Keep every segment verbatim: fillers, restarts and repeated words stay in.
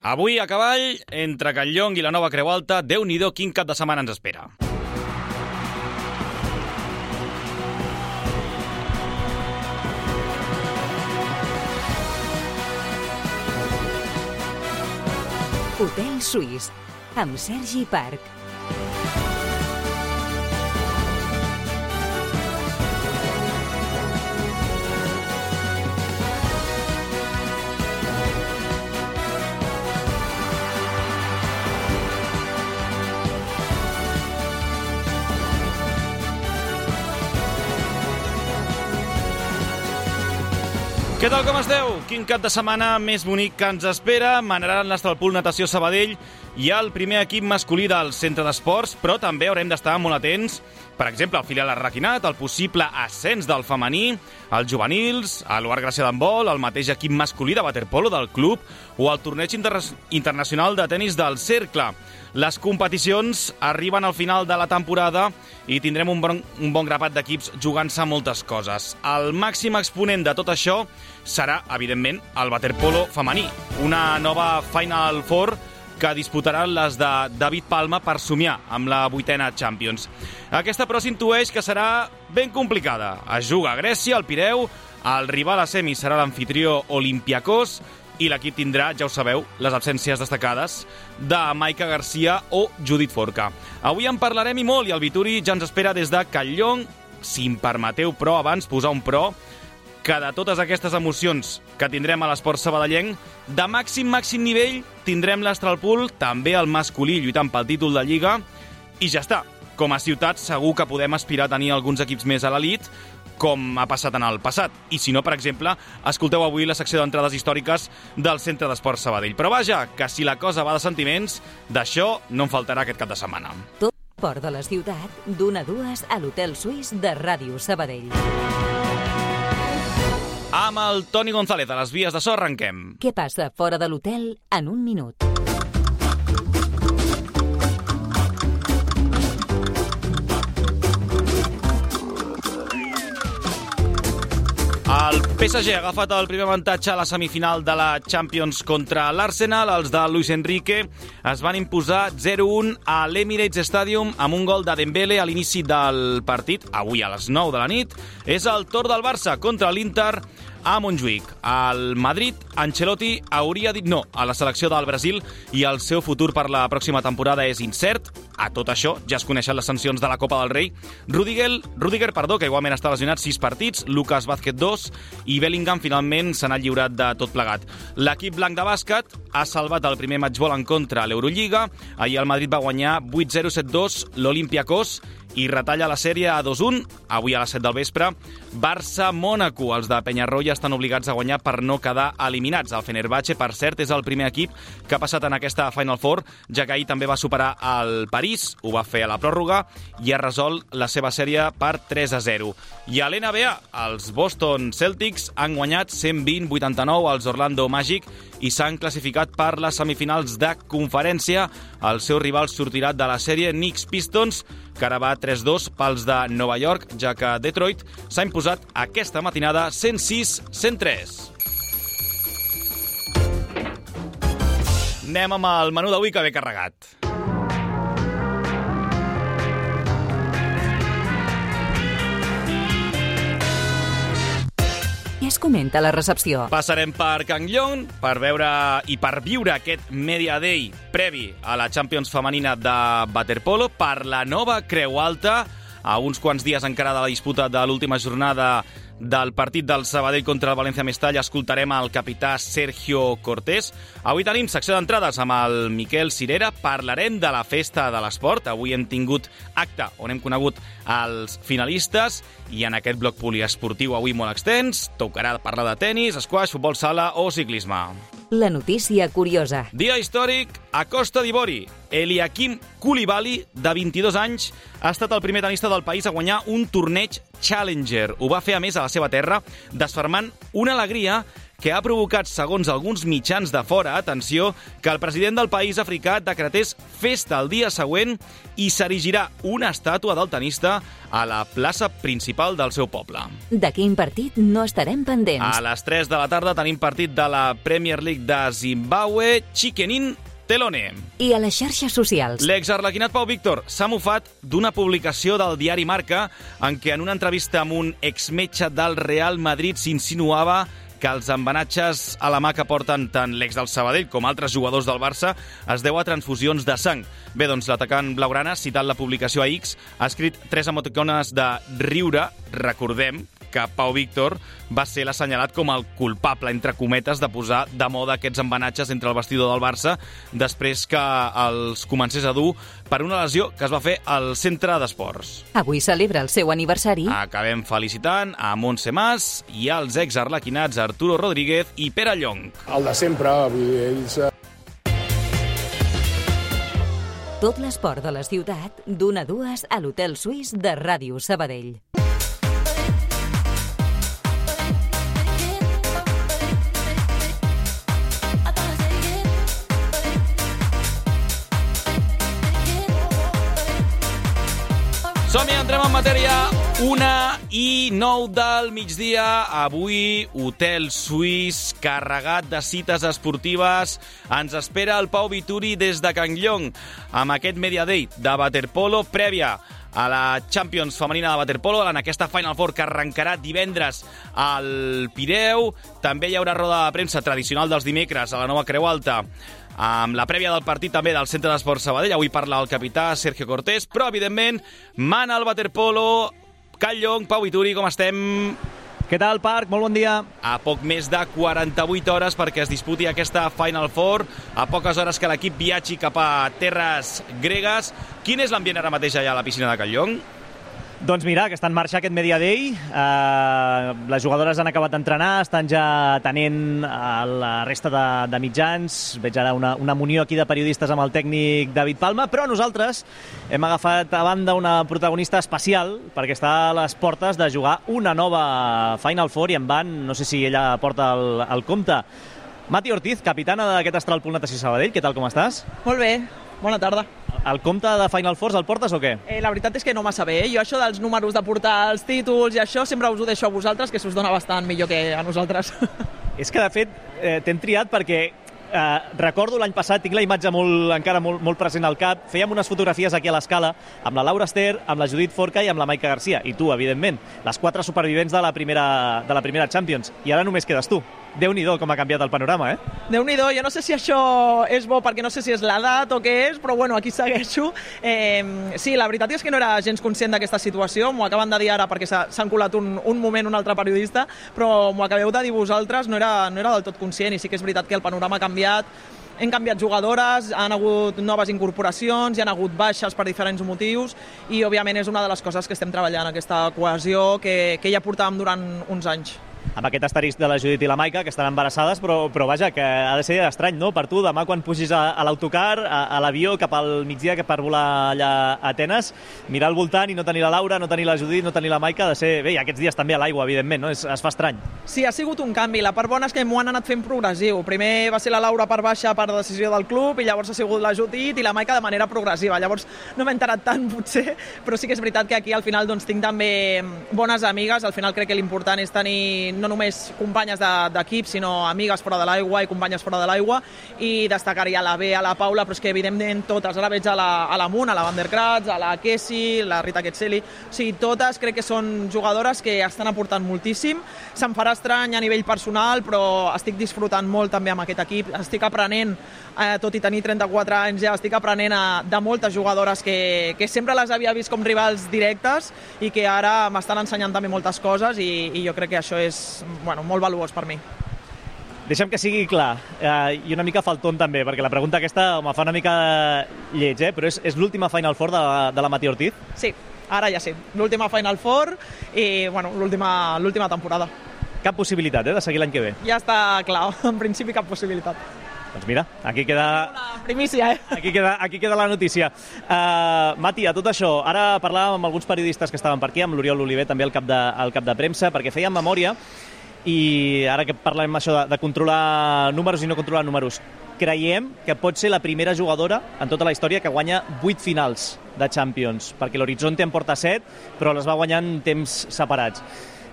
Avui a cavall, entre Campllong i la Nova Creu Alta, Déu-n'hi-do quin cap de setmana ens espera. Hotel Suís, amb Sergi Parc. Què tal, com esteu? Quin cap de setmana més bonic que ens espera. Manaran l'Astralpool Natació Sabadell i el primer equip masculí del centre d'esports, però també haurem d'estar molt atents, per exemple, al filial Arraquinat, el possible ascens del femení, els juvenils, l'Uart Gràcia d'handbol, el mateix equip masculí de waterpolo del club o el torneig inter internacional de tenis del Cercle. Les competicions arriben al final de la temporada i tindrem un bon, un bon grapat d'equips jugant-se moltes coses. El màxim exponent de tot això serà, evidentment, el waterpolo femení, una nova Final Four que disputaran les de David Palma per somiar amb la vuitena Champions. Aquesta, però, s'intueix que serà ben complicada. Es juga a Grècia, al Pireu, el rival a semi serà l'amfitrió Olympiacos i l'equip tindrà, ja ho sabeu, les absències destacades de Maica Garcia o Judit Forca. Avui en parlarem i molt, i el Vituri ja ens espera des de Campllong. Si em permeteu, però, abans posar un però, que de totes aquestes emocions que tindrem a l'esport sabadellenc, de màxim, màxim nivell, tindrem l'Astralpool, també el masculí, lluitant pel títol de Lliga, i ja està. Com a ciutat, segur que podem aspirar a tenir alguns equips més a l'elit, com ha passat en el passat. I si no, per exemple, escolteu avui la secció d'entrades històriques del Centre d'Esport Sabadell. Però vaja, que si la cosa va de sentiments, d'això no en faltarà aquest cap de setmana. Tot port de la ciutat, d'una a dues a l'Hotel Suís de Ràdio Sabadell. Amb el Toni González a les vies de so arrenquem. Què passa fora de l'hotel en un minut? El P S G ha agafat el primer avantatge a la semifinal de la Champions contra l'Arsenal. Els de Luis Enrique es van imposar zero un a l'Emirates Stadium amb un gol de Dembélé a l'inici del partit, avui a les nou de la nit. És el torn del Barça contra l'Inter a Montjuïc. El Madrid, Ancelotti hauria dit no a la selecció del Brasil i el seu futur per la pròxima temporada és incert. A tot això, ja es coneixen les sancions de la Copa del Rei. Rudiger, Rudiger perdó, que igualment està lesionat sis partits, Lucas Vázquez dos i Bellingham finalment se n'ha lliurat de tot plegat. L'equip blanc de bàsquet ha salvat el primer matchball en contra a l'Eurolliga. Ahir el Madrid va guanyar vuit zero set dos l'Olympiacos i retalla la sèrie a dos un. Avui a les set del vespre, Barça-Mònaco. Els de Penyarroia estan obligats a guanyar per no quedar eliminats. El Fenerbahçe, per cert, és el primer equip que ha passat en aquesta Final Four, ja que ahir també va superar el París, ho va fer a la pròrroga, i ha resolt la seva sèrie per tres a zero. I a l'N B A, els Boston Celtics han guanyat cent vint a vuitanta-nou als Orlando Magic i s'han classificat per les semifinals de conferència. El seu rival sortirà de la sèrie Knicks Pistons, que ara va tres dos pels de Nova York, ja que Detroit s'ha imposat aquesta matinada cent sis a cent tres. Anem amb el menú d'avui que ve carregat. Què es comenta a la recepció? Passarem per Campllong per veure i per viure aquest Media Day previ a la Champions femenina de waterpolo, per la Nova Creu Alta, a uns quants dies encara de la disputa de l'última jornada del partit del Sabadell contra el València Mestalla. Escoltarem el capità Sergio Cortés. Avui tenim secció d'entrades amb el Miquel Cirera. Parlarem de la festa de l'esport. Avui hem tingut acte on hem conegut els finalistes i en aquest bloc poliesportiu avui molt extens tocarà parlar de tenis, esquaix, futbol sala o ciclisme. La notícia curiosa. Dia històric a Costa d'Ivori. Eliakim Koulibaly, de vint-i-dos anys, ha estat el primer tenista del país a guanyar un torneig Challenger. Ho va fer, a més, a la seva terra, desfermant una alegria que ha provocat, segons alguns mitjans de fora, atenció, que el president del país africà decretés festa el dia següent i s'erigirà una estàtua del tenista a la plaça principal del seu poble. De quin partit no estarem pendents? A les tres de la tarda tenim partit de la Premier League de Zimbabue, Chiquenin Telone. I a les xarxes socials? L'exarlequinat Pau Víctor s'ha mofat d'una publicació del diari Marca en què en una entrevista amb un exmetge del Real Madrid s'insinuava que els embenatges a la mà que porten tant l'ex del Sabadell com altres jugadors del Barça es deu a transfusions de sang. Bé, doncs l'atacant blaugrana, citant la publicació a X, ha escrit tres emoticones de riure. Recordem que Pau Víctor va ser l'assenyalat com el culpable, entre cometes, de posar de moda aquests embenatges entre el vestidor del Barça després que els comencés a dur per una lesió que es va fer al centre d'esports. Avui celebra el seu aniversari. Acabem felicitant a Montse Mas i als exarlequinats Arturo Rodríguez i Pere Llong. El de sempre, vull dir, ells... Tot l'esport de la ciutat, d'una a dues a l'Hotel Suís de Ràdio Sabadell. Som-hi, entrem en matèria. Una i nou del migdia. Avui, Hotel Suís, carregat de cites esportives. Ens espera el Pau Vituri des de Can Llong, amb aquest Media Day de waterpolo prèvia a la Champions femenina de waterpolo, en aquesta Final Four que arrencarà divendres al Pireu. També hi haurà roda de premsa tradicional dels dimecres a la nova Creu Alta, amb la prèvia del partit també del Centre d'Esports Sabadell. Avui parla el capità Sergio Cortés, però evidentment mana el waterpolo. Can Llong, Pau Vituri, com estem? Què tal, Parc? Molt bon dia. A poc més de quaranta-vuit hores perquè es disputi aquesta Final Four, a poques hores que l'equip viatgi cap a terres gregues. Quin és l'ambient ara mateix allà a la piscina de Can Llong? Doncs mira, que està en marxa aquest Media Day. Uh, les jugadores han acabat d'entrenar, estan ja atenent a la resta de, de mitjans. Veig ara una, una munió aquí de periodistes amb el tècnic David Palma, però nosaltres hem agafat a banda una protagonista especial perquè està a les portes de jugar una nova Final Four i en van, no sé si ella porta el, el compte. Mati Ortiz, capitana d'aquest Astral Pool Natació Sabadell, què tal, com estàs? Molt bé, bona tarda. El compte de Final Fours el portes o què? Eh, la veritat és que no massa bé. Jo això dels números de portar els títols i això sempre us ho deixo a vosaltres, que s'us dona bastant millor que a nosaltres. És que, de fet, eh, t'hem triat perquè eh, recordo l'any passat, tinc la imatge molt, encara molt, molt present al cap, fèiem unes fotografies aquí a l'Escala amb la Laura Ester, amb la Judit Forca i amb la Maica Garcia, i tu, evidentment, les quatre supervivents de la primera, de la primera Champions, i ara només quedes tu. Déu-n'hi-do com ha canviat el panorama, eh? Déu-n'hi-do, jo no sé si això és bo perquè no sé si és l'edat o què és, però bueno, aquí segueixo. Eh, sí, la veritat és que no era gens conscient d'aquesta situació, m'ho acaben de dir ara perquè s'han colat un, un moment un altre periodista, però m'ho acabeu de dir vosaltres, no era, no era del tot conscient, i sí que és veritat que el panorama ha canviat. Hem canviat jugadores, han hagut noves incorporacions, hi han hagut baixes per diferents motius i, òbviament, és una de les coses que estem treballant, aquesta cohesió que, que ja portàvem durant uns anys. Amb aquest asterisc de la Judit i la Maica, que estan embarassades, però, però vaja, que ha de ser estrany, no?, per tu, demà quan pugis a, a l'autocar, a, a l'avió, cap al migdia, que per volar allà a Atenes, mirar al voltant i no tenir la Laura, no tenir la Judit, no tenir la Maica, ha de ser... Bé, i aquests dies també a l'aigua, evidentment, no?, es, es fa estrany. Sí, ha sigut un canvi. La part bona és que m'ho han anat fent progressiu. Primer va ser la Laura per baixa per decisió del club i llavors ha sigut la Judit i la Maica de manera progressiva. Llavors no m'he enterat tant, potser, però sí que és veritat que aquí al final doncs, tinc també bones amigues. Al final crec que l'important és tenir no només companyes d'equip, sinó amigues fora de l'aigua i companyes fora de l'aigua, i destacaria la Bea, a la Paula, però és que evidentment totes. Ara veig a la, a la Munt, a la Van der Kratz, a la Kessi, la Rita Quetzeli. O sigui, totes crec que són jugadores que estan aportant moltíssim. Se'm farà estrany a nivell personal, però estic disfrutant molt també amb aquest equip. Estic aprenent, eh, tot i tenir trenta-quatre anys ja, estic aprenent a, de moltes jugadores que, que sempre les havia vist com rivals directes i que ara m'estan ensenyant també moltes coses, i, i jo crec que això és, bueno, molt valuós per mi. Deixa'm que sigui clar, eh, i una mica faltón també, perquè la pregunta aquesta me fa una mica lleig, eh? Però és, és l'última Final Four de la, de la Mati Ortiz? Sí, ara ja sí. L'última Final Four i bueno, l'última l'última temporada. Cap possibilitat, eh, de seguir l'any que ve? Ja està clar, en principi cap possibilitat. Doncs mira, aquí queda... Una primícia, eh? Aquí queda, aquí queda la notícia. Uh, Mati, a tot això, ara parlàvem amb alguns periodistes que estaven per aquí, amb l'Oriol Oliver, també al cap de, al cap de premsa, perquè fèiem memòria, I ara que parlem això de, de controlar números i no controlar números, creiem que pot ser la primera jugadora en tota la història que guanya vuit finals de Champions, perquè l'Horizonte en porta set, però les va guanyar en temps separats.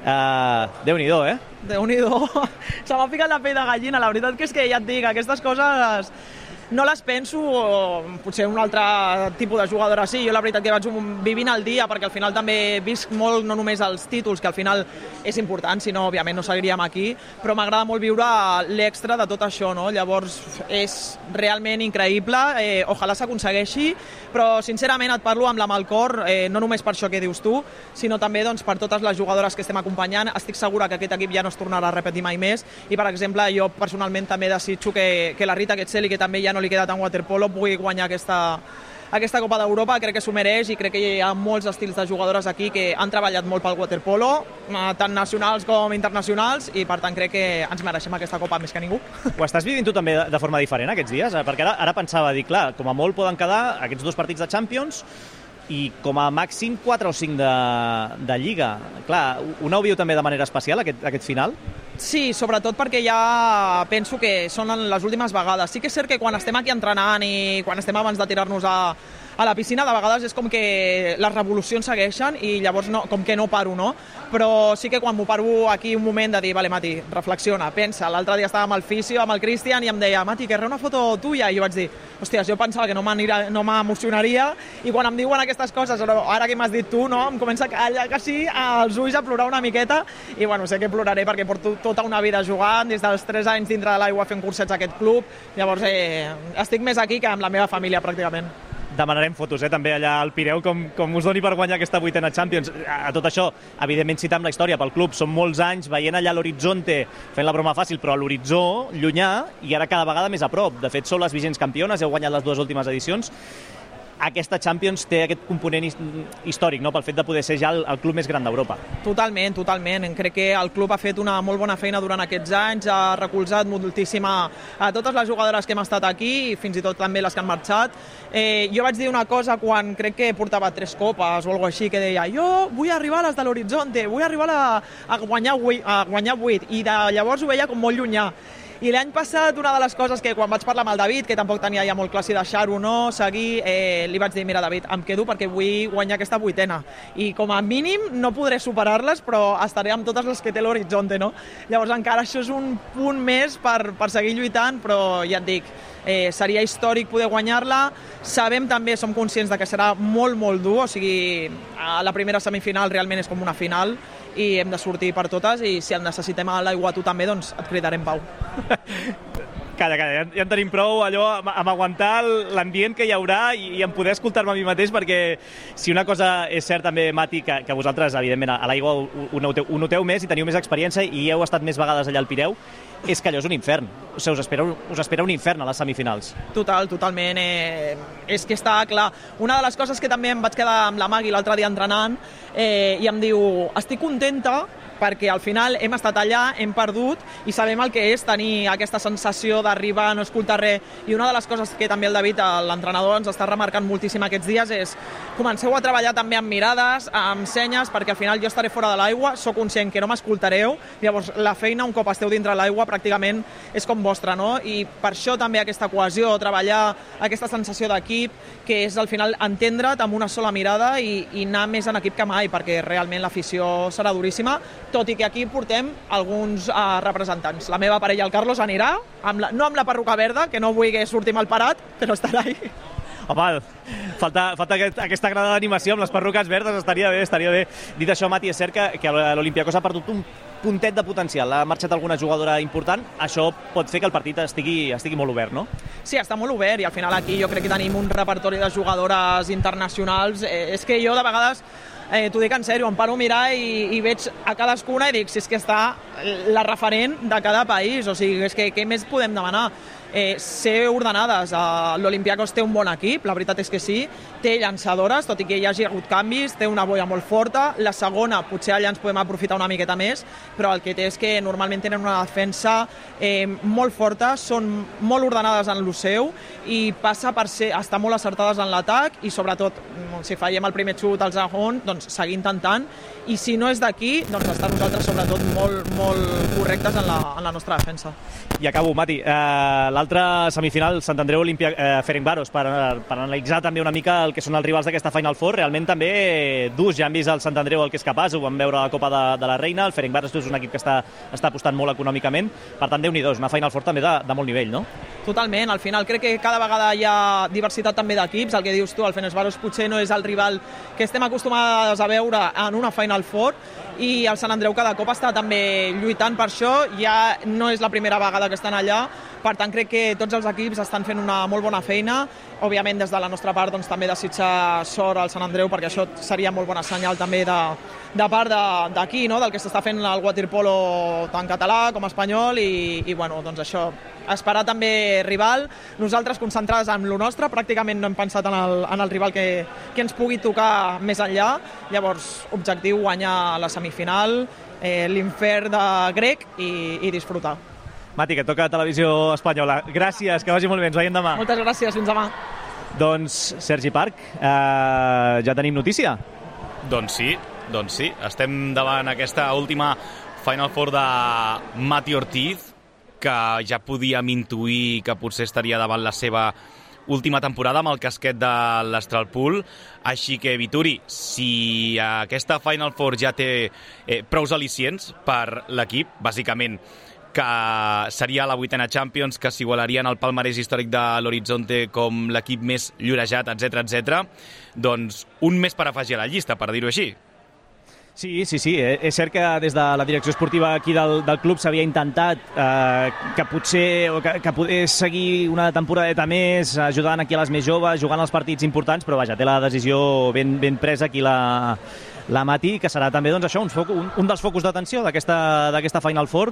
Uh, Déu-n'hi-do, eh? Déu-n'hi-do. Se m'ha ficat la pell de gallina. La veritat que és que ja et dic, aquestes coses no les penso, o potser un altre tipus de jugadora sí. Jo la veritat que vaig vivint el dia, perquè al final també visc molt no només els títols, que al final és important, si no, òbviament no seguiríem aquí, però m'agrada molt viure l'extra de tot això, no? Llavors és realment increïble, eh, ojalà s'aconsegueixi, però sincerament et parlo amb la mà al cor, eh, no només per això que dius tu, sinó també doncs, per totes les jugadores que estem acompanyant. Estic segura que aquest equip ja no es tornarà a repetir mai més, i per exemple jo personalment també desitjo que, que la Rita Quetzeli, que també ja no li queda tant waterpolo, pugui guanyar aquesta, aquesta Copa d'Europa. Crec que s'ho mereix, i crec que hi ha molts estils de jugadores aquí que han treballat molt pel waterpolo, tant nacionals com internacionals, i per tant crec que ens mereixem aquesta Copa més que ningú. Ho estàs vivint tu també de forma diferent aquests dies? Perquè ara, ara pensava, dir, clar, com a molt poden quedar aquests dos partits de Champions i com a màxim quatre o cinc de, de Lliga. Clar, una ho viu també de manera especial, aquest, aquest final? Sí, sobretot perquè ja penso que són les últimes vegades. Sí que és cert que quan estem aquí entrenant i quan estem abans de tirar-nos a, a la piscina, de vegades és com que les revolucions segueixen i llavors no, com que no paro, no? Però sí que quan m'ho paro aquí un moment de dir, vale, Mati, reflexiona, pensa. L'altre dia estava amb el fisio, amb el Cristian, i em deia, Mati, que una foto tuya. I jo vaig dir, hòsties, jo pensava que no m'emocionaria, i quan em diuen aquestes coses, ara que m'has dit tu, no, em comença quasi als ulls a plorar una miqueta, i bueno, sé que ploraré perquè porto tota una vida jugant, des dels tres anys dintre de l'aigua fent cursets a aquest club. Llavors eh, estic més aquí que amb la meva família pràcticament. Demanarem fotos, eh, també allà al Pireu, com, com us doni per guanyar aquesta vuitena Champions. A tot això, evidentment, citam la història pel club. Són molts anys veient allà l'Horizonte, fent la broma fàcil, però a l'horitzó, llunyà, i ara cada vegada més a prop. De fet, sou les vigents campiones, heu guanyat les dues últimes edicions. Aquesta Champions té aquest component històric, no?, pel fet de poder ser ja el, el club més gran d'Europa. Totalment, totalment. Crec que el club ha fet una molt bona feina durant aquests anys, ha recolzat moltíssim a, a totes les jugadores que hem estat aquí, i fins i tot també les que han marxat. Eh, jo vaig dir una cosa quan crec que portava tres copes o alguna així, que deia, jo vull arribar a les de l'Horizonte, vull arribar a, a, guanyar, a guanyar vuit, i de llavors ho veia com molt llunyà. I l'any passat, una de les coses que quan vaig parlar amb el David, que tampoc tenia ja molt clar si deixar-ho o no, seguir, eh, li vaig dir, mira, David, em quedo perquè vull guanyar aquesta vuitena. I com a mínim no podré superar-les, però estaré amb totes les que té l'Horizonte, no? Llavors encara això és un punt més per, per seguir lluitant, però ja et dic, eh, seria històric poder guanyar-la. Sabem també, som conscients de que serà molt, molt dur, o sigui, a la primera semifinal realment és com una final, i hem de sortir per totes, i si en necessitem a l'aigua tu també, doncs et cridarem, Pau. Calla, calla, ja, ja en tenim prou allò amb, amb aguantar l'ambient que hi haurà i, i en poder escoltar-me a mi mateix, perquè si una cosa és cert també, Mati, que, que vosaltres, evidentment, a l'aigua ho, ho, noteu, ho noteu més i teniu més experiència i heu estat més vegades allà al Pireu, és que allò és un infern. O sigui, us espera, us espera un infern a les semifinals. Total, totalment. Eh, és que està clar. Una de les coses que també em vaig quedar amb la Magui l'altre dia entrenant, eh, i em diu, estic contenta perquè al final hem estat allà, hem perdut i sabem el que és tenir aquesta sensació d'arribar, no escoltar res. I una de les coses que també el David, l'entrenador, ens està remarcant moltíssim aquests dies és comenceu a treballar també amb mirades, amb senyes, perquè al final jo estaré fora de l'aigua, sóc conscient que no m'escoltareu, llavors la feina un cop esteu dintre l'aigua pràcticament és com vostra, no? I per això també aquesta cohesió, treballar aquesta sensació d'equip, que és al final entendre't amb una sola mirada i, i anar més en equip que mai, perquè realment l'afició serà duríssima, tot i que aquí portem alguns uh, representants. La meva parella, el Carlos, anirà, amb la, no amb la perruca verda, que no vull que surti mal parat, però estarà ahí. Home, falta, falta aquest, aquesta grada d'animació amb les perruques verdes, estaria bé, estaria bé. Dit això, Mati, és cert que, que l'Olympiacos ha perdut un puntet de potencial, ha marxat alguna jugadora important, això pot fer que el partit estigui, estigui molt obert, no? Sí, està molt obert, i al final aquí jo crec que tenim un repertori de jugadores internacionals. Eh, és que jo de vegades, eh, t'ho dic en sèrio, em paro a mirar i, i veig a cadascuna i dic si és que està la referent de cada país, o sigui, és que què més podem demanar? eh, ser ordenades. Uh, L'Olympiacos té un bon equip, la veritat és que sí, té llançadores, tot i que hi hagi hagut canvis, té una boia molt forta, la segona potser allà ens podem aprofitar una miqueta més, però el que té és que normalment tenen una defensa eh, molt forta, són molt ordenades en lo seu i passa per ser, estar molt acertades en l'atac i sobretot, si fallem el primer xut al segon, doncs seguir intentant, i si no és d'aquí, doncs estar nosaltres sobretot molt, molt correctes en la, en la nostra defensa. I acabo, Mati. Uh, L'altre semifinal, Sant Andreu Olimpia, uh, Ferencváros, per, per analitzar també una mica el que són els rivals d'aquesta Final Four. Realment també durs, ja han vist el Sant Andreu el que és capaç, ho vam veure a la Copa de, de la Reina, el Ferencváros és un equip que està, està apostant molt econòmicament, per tant, Déu-n'hi-do, una Final Four també de, de molt nivell, no? Totalment, al final crec que cada vegada hi ha diversitat també d'equips, el que dius tu, el Ferencváros potser no és el rival que estem acostumades a veure en una Final Four, i el Sant Andreu cada cop està també lluitant per això, ja no és la primera vegada que estan allà, per tant crec que tots els equips estan fent una molt bona feina. Òbviament des de la nostra part doncs, també desitjar sort al Sant Andreu, perquè això seria molt bona senyal també de, de part d'aquí, no? Del que s'està fent el waterpolo tant català com espanyol, i, i bueno, doncs això, esperar també rival. Nosaltres concentrades en lo nostre, pràcticament no hem pensat en el, en el rival que, que ens pugui tocar més enllà. Llavors, objectiu guanyar la semifinal, eh, l'infern de grec i, i disfrutar. Mati, que toca Televisió Espanyola. Gràcies, que vagi molt bé, ens veiem demà. Moltes gràcies, fins demà. Doncs, Sergi Parc, eh, ja tenim notícia? Doncs sí, doncs sí. Estem davant aquesta última Final Four de Mati Ortiz, que ja podíem intuir que potser estaria davant la seva última temporada amb el casquet de l'Astralpool. Així que, Vituri, si aquesta Final Four ja té eh, prous al·licients per l'equip, bàsicament que seria la vuitena Champions, que s'igualarien al palmarès històric de l'Horizonte com l'equip més llorejat, etcètera, etcètera, doncs un més per afegir a la llista, per dir-ho així. Sí, sí, sí. És cert que des de la direcció esportiva aquí del, del club s'havia intentat eh, que potser o que, que pogués seguir una temporadeta més, ajudant aquí a les més joves, jugant els partits importants, però vaja, té la decisió ben, ben presa aquí la, la Mati, que serà també doncs, això, un, foc, un, un dels focus d'atenció d'aquesta Final Four.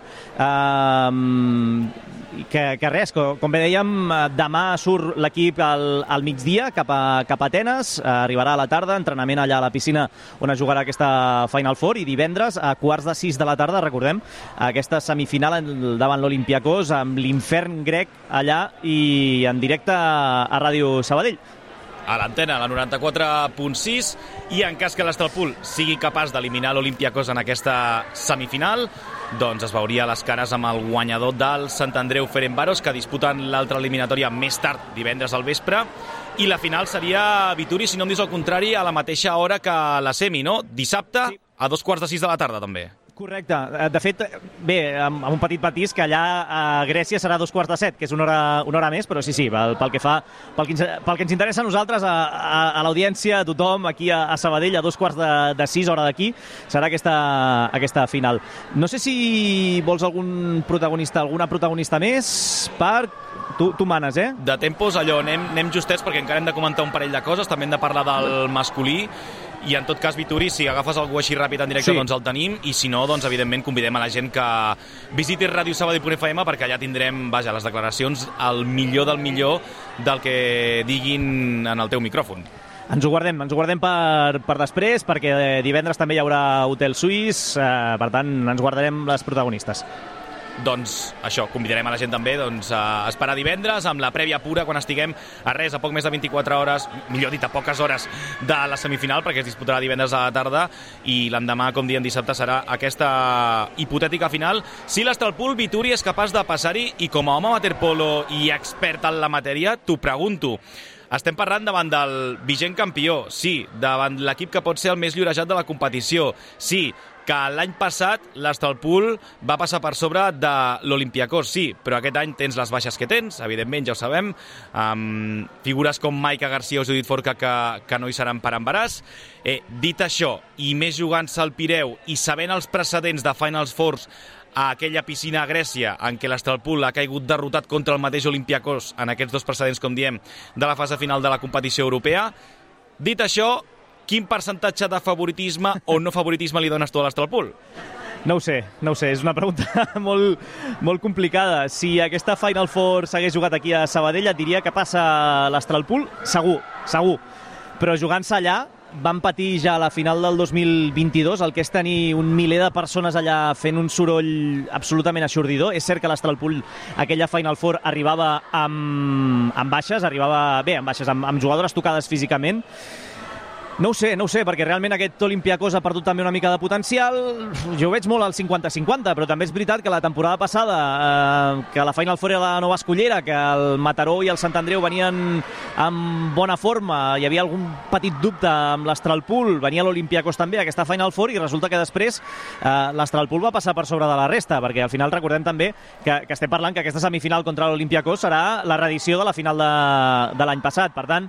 Eh, que, que res, com, com bé dèiem, demà surt l'equip al, al migdia cap a, cap a Atenes, arribarà a la tarda, entrenament allà a la piscina on es jugarà aquesta Final Four, i divendres a quarts de sis de la tarda, recordem, aquesta semifinal davant l'Olympiacos amb l'infern grec allà i en directe a Ràdio Sabadell. A l'antena, la noranta-quatre punt sis, i en cas que l'Astralpool sigui capaç d'eliminar l'Olympiacos en aquesta semifinal, doncs es veuria les cares amb el guanyador del Sant Andreu Ferencváros, que disputen l'altra eliminatòria més tard, divendres al vespre, i la final seria, Vituri, si no em dius el contrari, a la mateixa hora que la semi, no? Dissabte, sí, a dos quarts de sis de la tarda, també. Correcte. De fet, bé, amb un petit matís, que allà a Grècia serà dos quarts de set, que és una hora, una hora més, però sí, sí, pel, pel que fa, pel que, ens, pel que ens interessa a nosaltres, a, a, a l'audiència, a tothom, aquí a, a Sabadell, a dos quarts de, de sis, hora d'aquí, serà aquesta, aquesta final. No sé si vols algun protagonista, alguna protagonista més, Parc? Tu, tu manes, eh? De tempos, allò, anem, anem justets, perquè encara hem de comentar un parell de coses, també hem de parlar del masculí, i en tot cas, Vituri, si agafes algú així ràpid en directe, sí, doncs el tenim, i si no, doncs evidentment convidem a la gent que visiti Ràdio Sabadell punt F M, perquè allà tindrem, vaja, les declaracions al millor del millor del que diguin en el teu micròfon. Ens ho guardem, ens ho guardem per, per després, perquè divendres també hi haurà Hotel Suís, eh, per tant, ens guardarem les protagonistes. Doncs això, convidarem a la gent també doncs, a esperar divendres amb la prèvia pura quan estiguem a res, a poc més de vint-i-quatre hores, millor dit, a poques hores de la semifinal, perquè es disputarà divendres a la tarda, i l'endemà, com diem, dissabte serà aquesta hipotètica final. Si l'Astralpool, Vituri, és capaç de passar-hi, i com a home waterpolo i expert en la matèria, t'ho pregunto. Estem parlant davant del vigent campió, sí, davant l'equip que pot ser el més llorejat de la competició, sí, que l'any passat l'Astralpool va passar per sobre de l'Olympiacos, sí, però aquest any tens les baixes que tens, evidentment, ja ho sabem, amb figures com Maica Garcia o Judit Forca que, que no hi seran per embaràs. Eh, dit això, i més jugant-se al Pireu, i sabent els precedents de Finals Fours a aquella piscina a Grècia en què l'Astralpool ha caigut derrotat contra el mateix Olympiacos en aquests dos precedents, com diem, de la fase final de la competició europea. Dit això, quin percentatge de favoritisme o no favoritisme li dones tu a l'Astralpool? No ho sé, no ho sé, és una pregunta molt, molt complicada. Si aquesta Final Four s'hagués jugat aquí a Sabadell, et diria que passa l'Astralpool, segur, segur. Però jugant-se allà, van patir ja a la final del dos mil vint-i-dos, el que és tenir un miler de persones allà fent un soroll absolutament aixordidor. És cert que l'Astralpool, aquella Final Four, arribava amb, amb baixes, arribava bé, amb baixes, amb, amb jugadores tocades físicament. No ho sé, no ho sé, perquè realment aquest Olympiacos ha perdut també una mica de potencial. Jo ho veig molt al cinquanta cinquanta, però també és veritat que la temporada passada, eh, que la Final Four era la Nova Escollera, que el Mataró i el Sant Andreu venien amb bona forma, hi havia algun petit dubte amb l'Astralpool, venia l'Olympiacos també, aquesta Final Four, i resulta que després eh, l'Astralpool va passar per sobre de la resta, perquè al final recordem també que, que estem parlant que aquesta semifinal contra l'Olympiacos serà la reedició de la final de, de l'any passat. Per tant,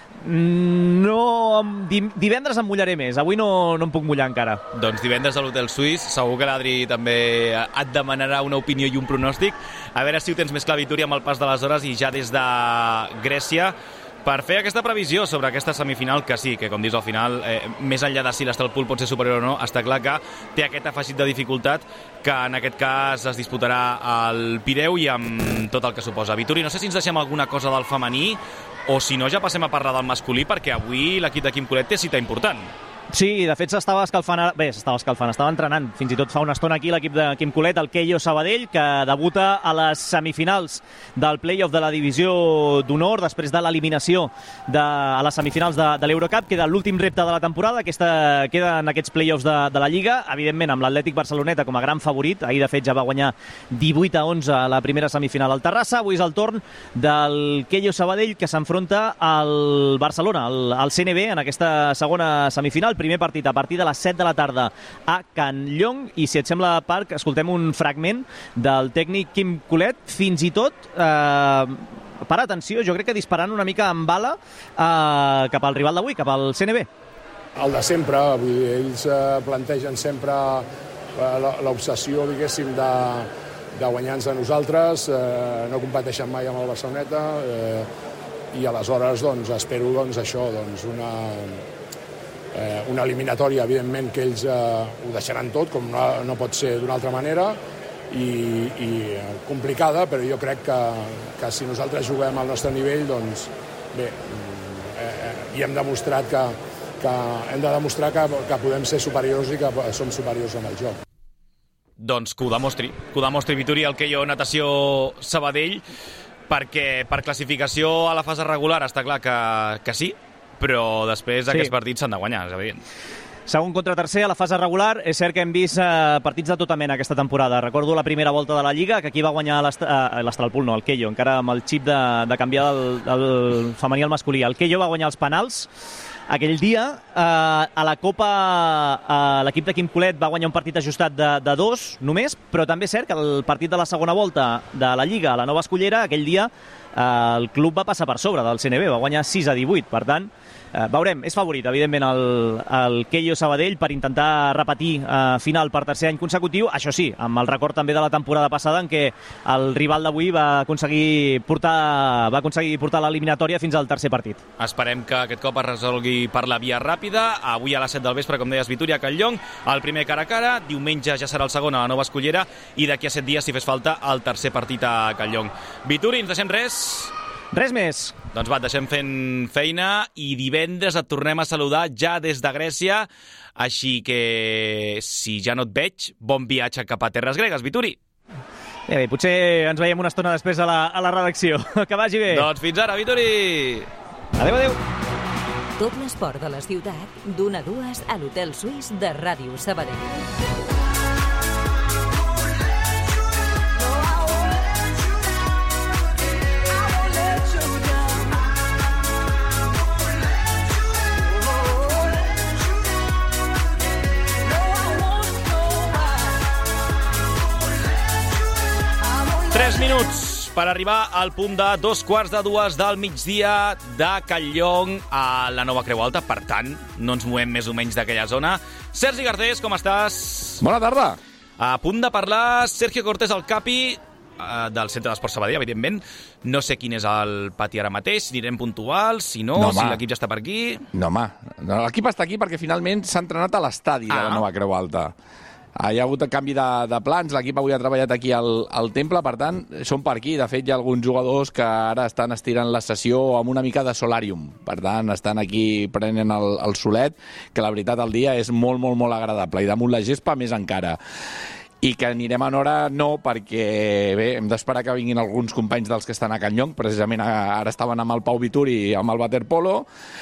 no, divendres em mullaré més, avui no, no em puc mullar encara. Doncs divendres a l'Hotel Suís, segur que l'Adri també et demanarà una opinió i un pronòstic, a veure si ho tens més clar, Vituri, amb el pas de les hores i ja des de Grècia, per fer aquesta previsió sobre aquesta semifinal, que sí, que com dius al final, eh, més enllà de si l'Astralpool pot ser superior o no, està clar que té aquest afegit de dificultat que en aquest cas es disputarà al Pireu i amb tot el que suposa. Vituri, no sé si ens deixem alguna cosa del femení o si no ja passem a parlar del masculí, perquè avui l'equip de Quim Colet té cita important. Sí, de fet s'estava escalfant, bé, s'estava escalfant, estava entrenant fins i tot fa una estona aquí l'equip de Quim Colet, el Keio Sabadell, que debuta a les semifinals del play-off de la divisió d'honor, després de l'eliminació de, a les semifinals de, de l'Eurocup. Queda l'últim repte de la temporada, aquesta, queda en aquests play-offs de, de la Lliga, evidentment amb l'Atlètic Barceloneta com a gran favorit. Ahir de fet ja va guanyar divuit a onze a la primera semifinal al Terrassa. Avui és el torn del Keio Sabadell, que s'enfronta al Barcelona, al, al C N B, en aquesta segona semifinal. Primer partit a partir de les set de la tarda a Can Llong, i si et sembla, Parc, escoltem un fragment del tècnic Quim Colet, fins i tot eh, per atenció, jo crec que disparant una mica amb bala eh, cap al rival d'avui, cap al C N B. El de sempre, vull dir, ells eh, plantegen sempre eh, l'obsessió, diguéssim, de, de guanyar-nos a nosaltres, eh, no competeixen mai amb el Barceloneta, eh, i aleshores doncs, espero doncs, això, doncs, una... Eh, una eliminatòria, evidentment, que ells eh, ho deixaran tot, com no, no pot ser d'una altra manera, i, i complicada, però jo crec que, que si nosaltres juguem al nostre nivell, doncs, bé, eh, i hem demostrat que, que hem de demostrar que, que podem ser superiors i que som superiors en el joc. Doncs que ho demostri, que ho demostri Vituri, el Keio Natació Sabadell, perquè per classificació a la fase regular està clar que, que sí, però després sí, aquests partits s'han de guanyar, és evident. Segon contra tercer a la fase regular. És cert que hem vist eh, partits de tota mena aquesta temporada. Recordo la primera volta de la Lliga, que aquí va guanyar l'Astralpool, no, el Keio, encara amb el xip de, de canviar del, del femení al masculí. El Keio va guanyar els penals aquell dia. Eh, a la Copa eh, l'equip de Quim Colet va guanyar un partit ajustat de, de dos només, però també és cert que el partit de la segona volta de la Lliga a la Nova Escollera, aquell dia eh, el club va passar per sobre del C N B, va guanyar sis a divuit. Per tant, Eh, veurem, és favorit, evidentment, el, el Keio Sabadell per intentar repetir eh, final per tercer any consecutiu, això sí, amb el record també de la temporada passada en què el rival d'avui va aconseguir portar va aconseguir portar l'eliminatòria fins al tercer partit. Esperem que aquest cop es resolgui per la via ràpida. Avui a les set del vespre, com deies, Vituri, a Can Llong, el primer cara a cara, diumenge ja serà el segon a la Nova Escollera, i d'aquí a set dies, si fes falta, el tercer partit a Can Llong. Vituri, ens deixem res? Res més. Doncs va, deixem fent feina i divendres et tornem a saludar ja des de Grècia, així que si ja no et veig, bon viatge cap a terres gregues, Vituri. Bé, bé, potser ens veiem una estona després a la, a la redacció. Que vagi bé. Doncs fins ara, Vituri. Adéu, adéu. Tot l'esport de la ciutat, d'una a dues a l'Hotel Suís de Ràdio Sabadell. tres minuts per arribar al punt de dos quarts de dues del migdia de Can Llong a la Nova Creu Alta. Per tant, no ens movem més o menys d'aquella zona. Sergi Garcés, com estàs? Bona tarda. A punt de parlar Sergio Cortés, el capi del Centre d'Esport Sabadell, evidentment. No sé quin és el pati ara mateix, si anirem puntuals, si no, no si l'equip ja està per aquí. No, home, l'equip està aquí perquè finalment s'ha entrenat a l'estadi ah. de la Nova Creu Alta. hi ha hagut un canvi de, de plans, l'equip avui ha treballat aquí al, al Temple, per tant, són per aquí. De fet, hi ha alguns jugadors que ara estan estirant la sessió amb una mica de solàrium. Per tant, estan aquí prenent el, el solet, que la veritat el dia és molt, molt, molt agradable. I damunt la gespa més encara. I que anirem en hora no, perquè bé, hem d'esperar que vinguin alguns companys dels que estan a Can Llong, precisament ara estaven amb el Pau Vituri amb el waterpolo,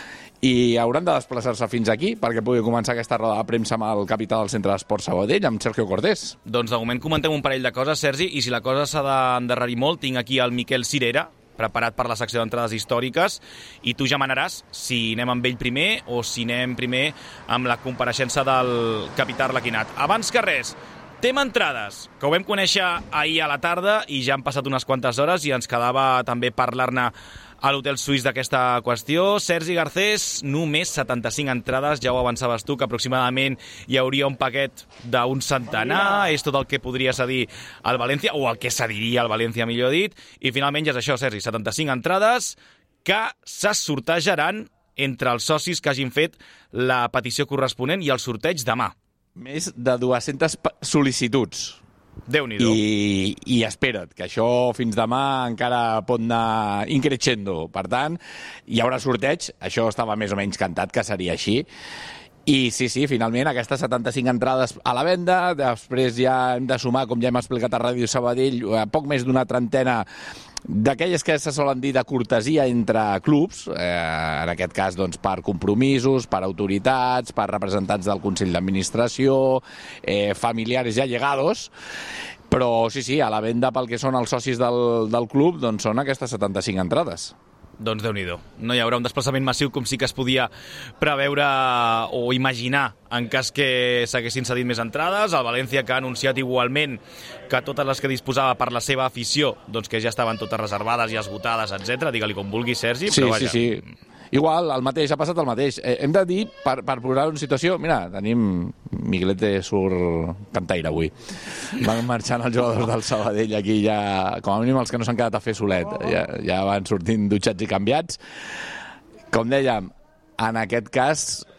i hauran de desplaçar-se fins aquí perquè pugui començar aquesta roda de premsa amb el capità del Centre d'Esports Sabadell, amb Sergio Cortés. Doncs de moment comentem un parell de coses, Sergi, i si la cosa s'ha d'endarrerir molt, tinc aquí el Miquel Cirera, preparat per la secció d'entrades històriques, i tu ja manaràs si anem amb ell primer o si anem primer amb la compareixença del capità Arlequinat. Abans que res, tema entrades, que ho vam conèixer ahir a la tarda i ja han passat unes quantes hores i ens quedava també parlar-ne a l'Hotel Suís d'aquesta qüestió. Sergi Garcés, només setanta-cinc entrades, ja ho avançaves tu, que aproximadament hi hauria un paquet d'un centenar, és tot el que podria cedir al València, o el que cediria al València, millor dit, i finalment ja és això, Sergi, setanta-cinc entrades que se sortejaran entre els socis que hagin fet la petició corresponent i el sorteig demà. Més de dues-centes sol·licituds. Déu-n'hi-do. I, I espera't, que això fins demà encara pot anar increixendo. Per tant, hi haurà sorteig. Això estava més o menys cantat que seria així. I sí, sí, finalment, aquestes setanta-cinc entrades a la venda. Després ja hem de sumar, com ja hem explicat a Ràdio Sabadell, poc més d'una trentena d'aquelles que se solen dir de cortesia entre clubs, eh, en aquest cas doncs, per compromisos, per autoritats, per representants del Consell d'Administració, eh, familiares i allegados, però sí, sí, a la venda pel que són els socis del, del club, doncs són aquestes setanta-cinc entrades. Doncs Déu-n'hi-do. No hi haurà un desplaçament massiu com sí que es podia preveure o imaginar en cas que s'haguessin cedit més entrades. El València, que ha anunciat igualment que totes les que disposava per la seva afició, doncs que ja estaven totes reservades i esgotades, etcètera. Digue-li com vulgui, Sergi, sí, però vaja. Sí, sí. Igual, el mateix, ha passat el mateix. Eh, hem de dir, per, per posar una situació... Mira, tenim... Miguelete surt cantaire avui. Van marxant els jugadors del Sabadell aquí ja... Com a mínim els que no s'han quedat a fer solet. Ja, ja van sortint dutxats i canviats. Com dèiem, en aquest cas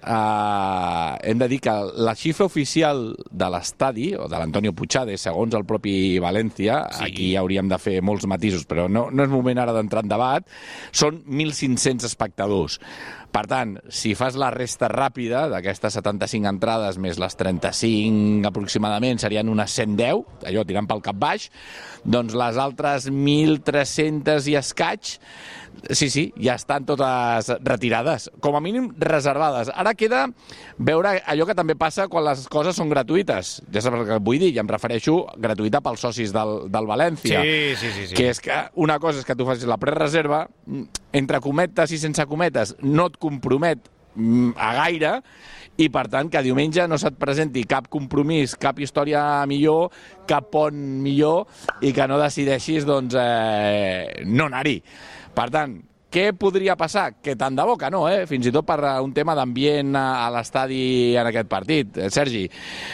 eh, hem de dir que la xifra oficial de l'estadi, o de l'Antonio Puigades, segons el propi València, sí. Aquí hauríem de fer molts matisos, però no, no és moment ara d'entrar en debat, són mil cinc-cents espectadors. Per tant, si fas la resta ràpida d'aquestes setanta-cinc entrades més les trenta-cinc aproximadament, serien unes cent deu, allò tirant pel cap baix, doncs les altres mil tres-cents i escaig, sí, sí, ja estan totes retirades, com a mínim reservades. Ara queda veure allò que també passa quan les coses són gratuïtes. Ja saps el que vull dir, i em refereixo gratuïta pels socis del, del València. Sí, sí, sí, sí. Que és que una cosa és que tu facis la prereserva, entre cometes i sense cometes, no et compromet a gaire, i per tant que diumenge no se't presenti cap compromís, cap història millor, cap pont millor, i que no decideixis doncs, eh, no anar-hi. Per tant, què podria passar? Que tant de bo que no, eh? Fins i tot per un tema d'ambient a l'estadi en aquest partit. Eh, Sergi,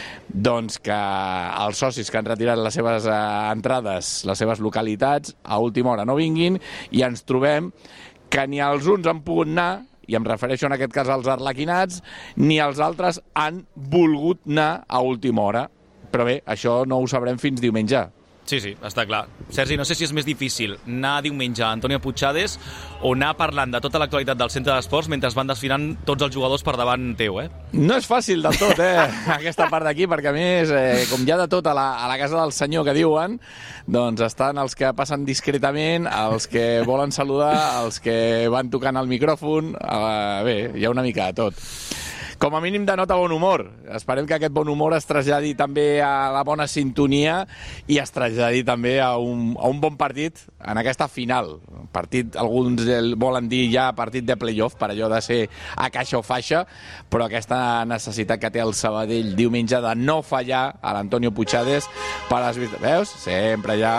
doncs que els socis que han retirat les seves eh, entrades, les seves localitats, a última hora no vinguin, i ens trobem que ni els uns han pogut anar, i em refereixo en aquest cas als arlequinats, ni els altres han volgut anar a última hora. Però bé, això no ho sabrem fins diumenge. Sí, sí, està clar. Sergi, no sé si és més difícil anar diumenge a Antonio Puigades o anar parlant de tota l'actualitat del centre d'esports mentre es van desfilant tots els jugadors per davant teu, eh? No és fàcil del tot, eh, aquesta part d'aquí, perquè a més, eh, com hi ha de tot a la, a la casa del senyor que diuen, doncs estan els que passen discretament, els que volen saludar, els que van tocant el micròfon, eh, bé, hi ha una mica de tot. Com a mínim denota bon humor. Esperem que aquest bon humor es traslladi també a la bona sintonia i es traslladi també a un, a un bon partit en aquesta final. Partit, alguns volen dir ja partit de playoff, per allò de ser a caixa o faixa, però aquesta necessitat que té el Sabadell diumenge de no fallar a l'Antonio Puigades per les vistes. Veus? Sempre ja...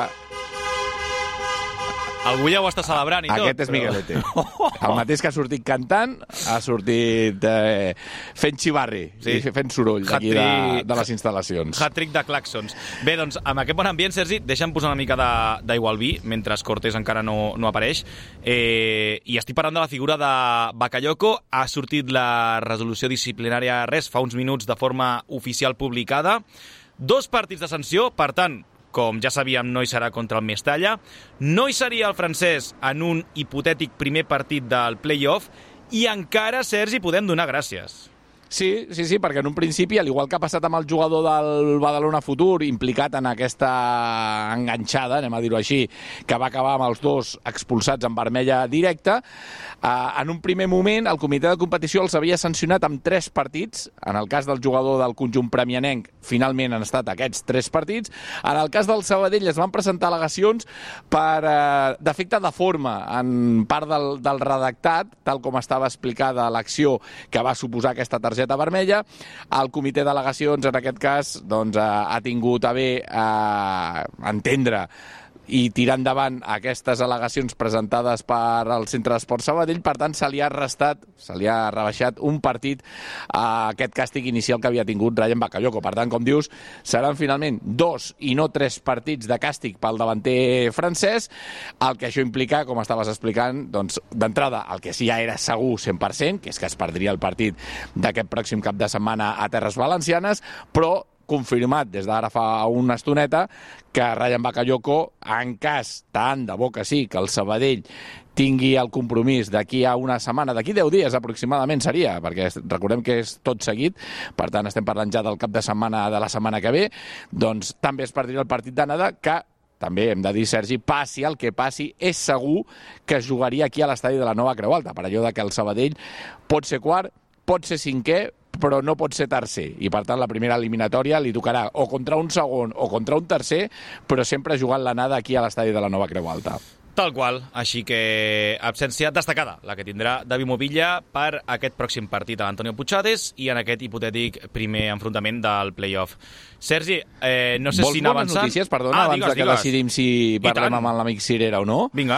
Algú ja ho està celebrant i tot. Aquest és però... Miguelete. El mateix que ha sortit cantant, ha sortit eh, fent xivarri, sí. Fent soroll d'aquí de, de les instal·lacions. Hat-trick de claxons. Bé, doncs, amb aquest bon ambient, Sergi, deixa'm posar una mica d'aigua al vi, mentre Cortés encara no, no apareix. Eh, I estic parlant de la figura de Bakayoko. Ha sortit la resolució disciplinària res fa uns minuts de forma oficial publicada. dos partits de sanció, per tant, com ja sabíem, no hi serà contra el Mestalla, no hi seria el francès en un hipotètic primer partit del play-off, i encara, Sergi, podem donar gràcies. Sí, sí, sí, perquè en un principi, al igual que ha passat amb el jugador del Badalona Futur, implicat en aquesta enganxada, anem a dir-ho així, que va acabar amb els dos expulsats en vermella directa, eh, en un primer moment el comitè de competició els havia sancionat amb tres partits. En el cas del jugador del conjunt premianenc, finalment han estat aquests tres partits. En el cas del Sabadell es van presentar al·legacions per eh, defecte de forma en part del, del redactat, tal com estava explicada l'acció que va suposar aquesta targeta vermella. El comitè d'al·legacions, en aquest cas, doncs, ha tingut a bé eh, entendre i tirar endavant aquestes al·legacions presentades per al Centre d'Esports Sabadell. Per tant, se li ha restat, se li ha rebaixat un partit a aquest càstig inicial que havia tingut Rayan Bakayoko. Per tant, com dius, seran finalment dos i no tres partits de càstig pel davanter francès, el que això implica, com estaves explicant, doncs, d'entrada, el que sí ja era segur cent per cent, que és que es perdria el partit d'aquest pròxim cap de setmana a Terres Valencianes, però confirmat des d'ara fa una estoneta que Rayan Bakayoko, en cas tant de bo que sí, que el Sabadell tingui el compromís d'aquí a una setmana, d'aquí deu dies aproximadament seria, perquè recordem que és tot seguit, per tant estem parlant ja del cap de setmana de la setmana que ve, doncs també es perdria el partit d'anada, que també hem de dir, Sergi, passi el que passi, és segur que es jugaria aquí a l'estadi de la Nova Creu Alta, per allò de que el Sabadell pot ser quart, pot ser cinquè, però no pot ser tercer, i per tant la primera eliminatòria li tocarà o contra un segon o contra un tercer, però sempre jugant l'anada aquí a l'estadi de la Nova Creu Alta. Tal qual, així que absència destacada, la que tindrà David Movilla per aquest pròxim partit a l'Antonio Puigades i en aquest hipotètic primer enfrontament del play-off. Sergi, eh, no sé Vols si anar bones avançant... notícies, perdona, ah, abans digues, de que digues. decidim si parlem amb l'amic Cirera o no? Vinga.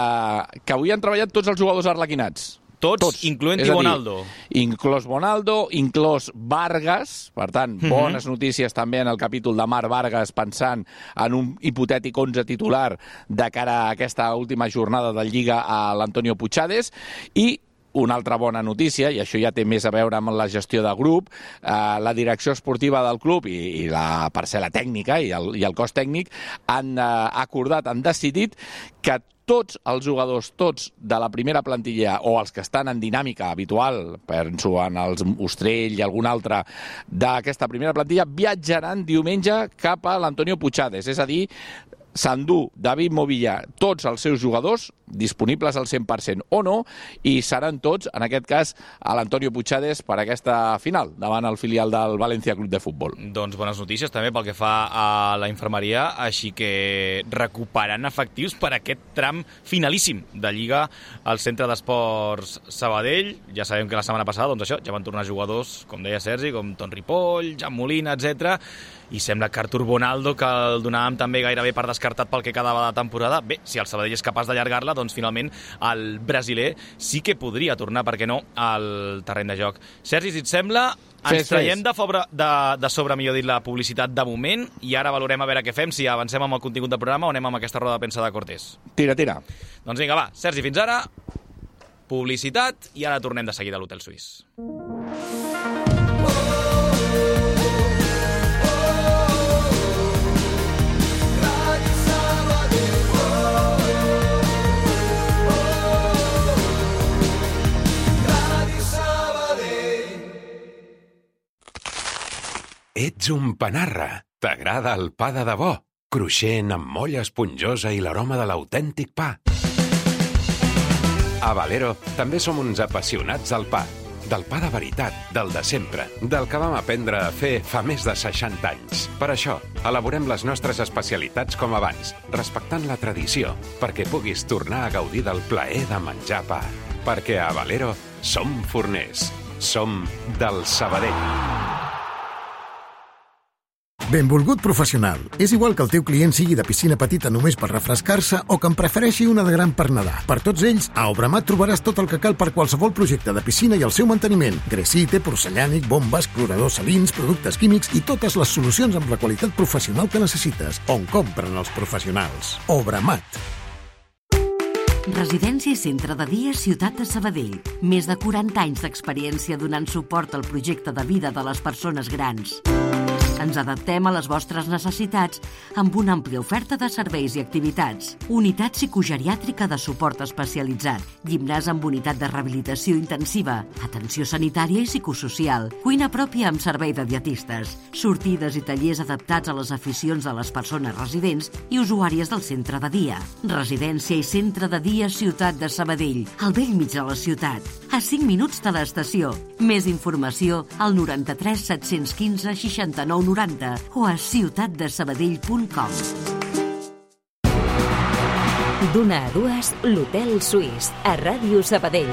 Eh, que avui han treballat tots els jugadors arlequinats. Tots, Tots. incloent-hi Bonaldo. Inclòs Bonaldo, inclòs Vargas, per tant, mm-hmm. bones notícies també en el capítol de Marc Vargas, pensant en un hipotètic onze titular de cara a aquesta última jornada de Lliga a l'Antonio Puigades, i una altra bona notícia, i això ja té més a veure amb la gestió de grup, eh, la direcció esportiva del club i, i la parcel·la tècnica i el, i el cos tècnic han eh, acordat, han decidit que tots els jugadors, tots de la primera plantilla o els que estan en dinàmica habitual, penso en els Ostrell i algun altre d'aquesta primera plantilla, viatjaran diumenge cap a l'Antonio Puigades, és a dir, s'endú David Movilla tots els seus jugadors, disponibles al cent per cent o no, i seran tots, en aquest cas, a l'Antonio Puigades per aquesta final, davant el filial del València Club de Futbol. Doncs bones notícies també pel que fa a la infermeria, així que recuperant efectius per aquest tram finalíssim de Lliga al Centre d'Esports Sabadell. Ja sabem que la setmana passada, doncs això, ja van tornar jugadors, com deia Sergi, com Ton Ripoll, Jan Molina, etcètera, i sembla que Artur Bonaldo, que el donàvem també gairebé per descartat pel que quedava de temporada, bé, si el Sabadell és capaç d'allargar-la, doncs finalment el brasiler sí que podria tornar, per què no, al terreny de joc. Sergi, si et sembla, ens fes, traiem fes. de, fobre, de, de sobre, millor dit, la publicitat de moment, i ara valorem a veure què fem, si avancem amb el contingut del programa o anem amb aquesta roda de premsa de Cortés. Tira, tira. Doncs vinga, va, Sergi, fins ara, publicitat, i ara tornem de seguida a l'Hotel Suís. Ets un panarra. T'agrada el pa de debò, cruixent amb molla esponjosa i l'aroma de l'autèntic pa. A Valero també som uns apassionats del pa. Del pa de veritat, del de sempre, del que vam aprendre a fer fa més de seixanta anys. Per això, elaborem les nostres especialitats com abans, respectant la tradició, perquè puguis tornar a gaudir del plaer de menjar pa. Perquè a Valero som forners. Som del Sabadell. Benvolgut professional. És igual que el teu client sigui de piscina petita només per refrescar-se o que en prefereixi una de gran per nedar. Per tots ells, a Obramat trobaràs tot el que cal per qualsevol projecte de piscina i el seu manteniment. Gresite, porcellànic, bombes, cloradors salins, productes químics i totes les solucions amb la qualitat professional que necessites. On compren els professionals. Obramat. Residència i centre de dia Ciutat de Sabadell. Més de quaranta anys d'experiència donant suport al projecte de vida de les persones grans. Ens adaptem a les vostres necessitats amb una àmplia oferta de serveis i activitats. Unitat psicogeriàtrica de suport especialitzat, gimnàs amb unitat de rehabilitació intensiva, atenció sanitària i psicosocial, cuina pròpia amb servei de dietistes, sortides i tallers adaptats a les aficions de les persones residents i usuàries del centre de dia. Residència i centre de dia Ciutat de Sabadell, al vell mig de la ciutat, a cinc minuts de l'estació. Més informació al noranta-tres set-cents quinze seixanta-nou noranta o a ciutatdesabadell punt com. D'una a dues, l'Hotel Suís, a Ràdio Sabadell.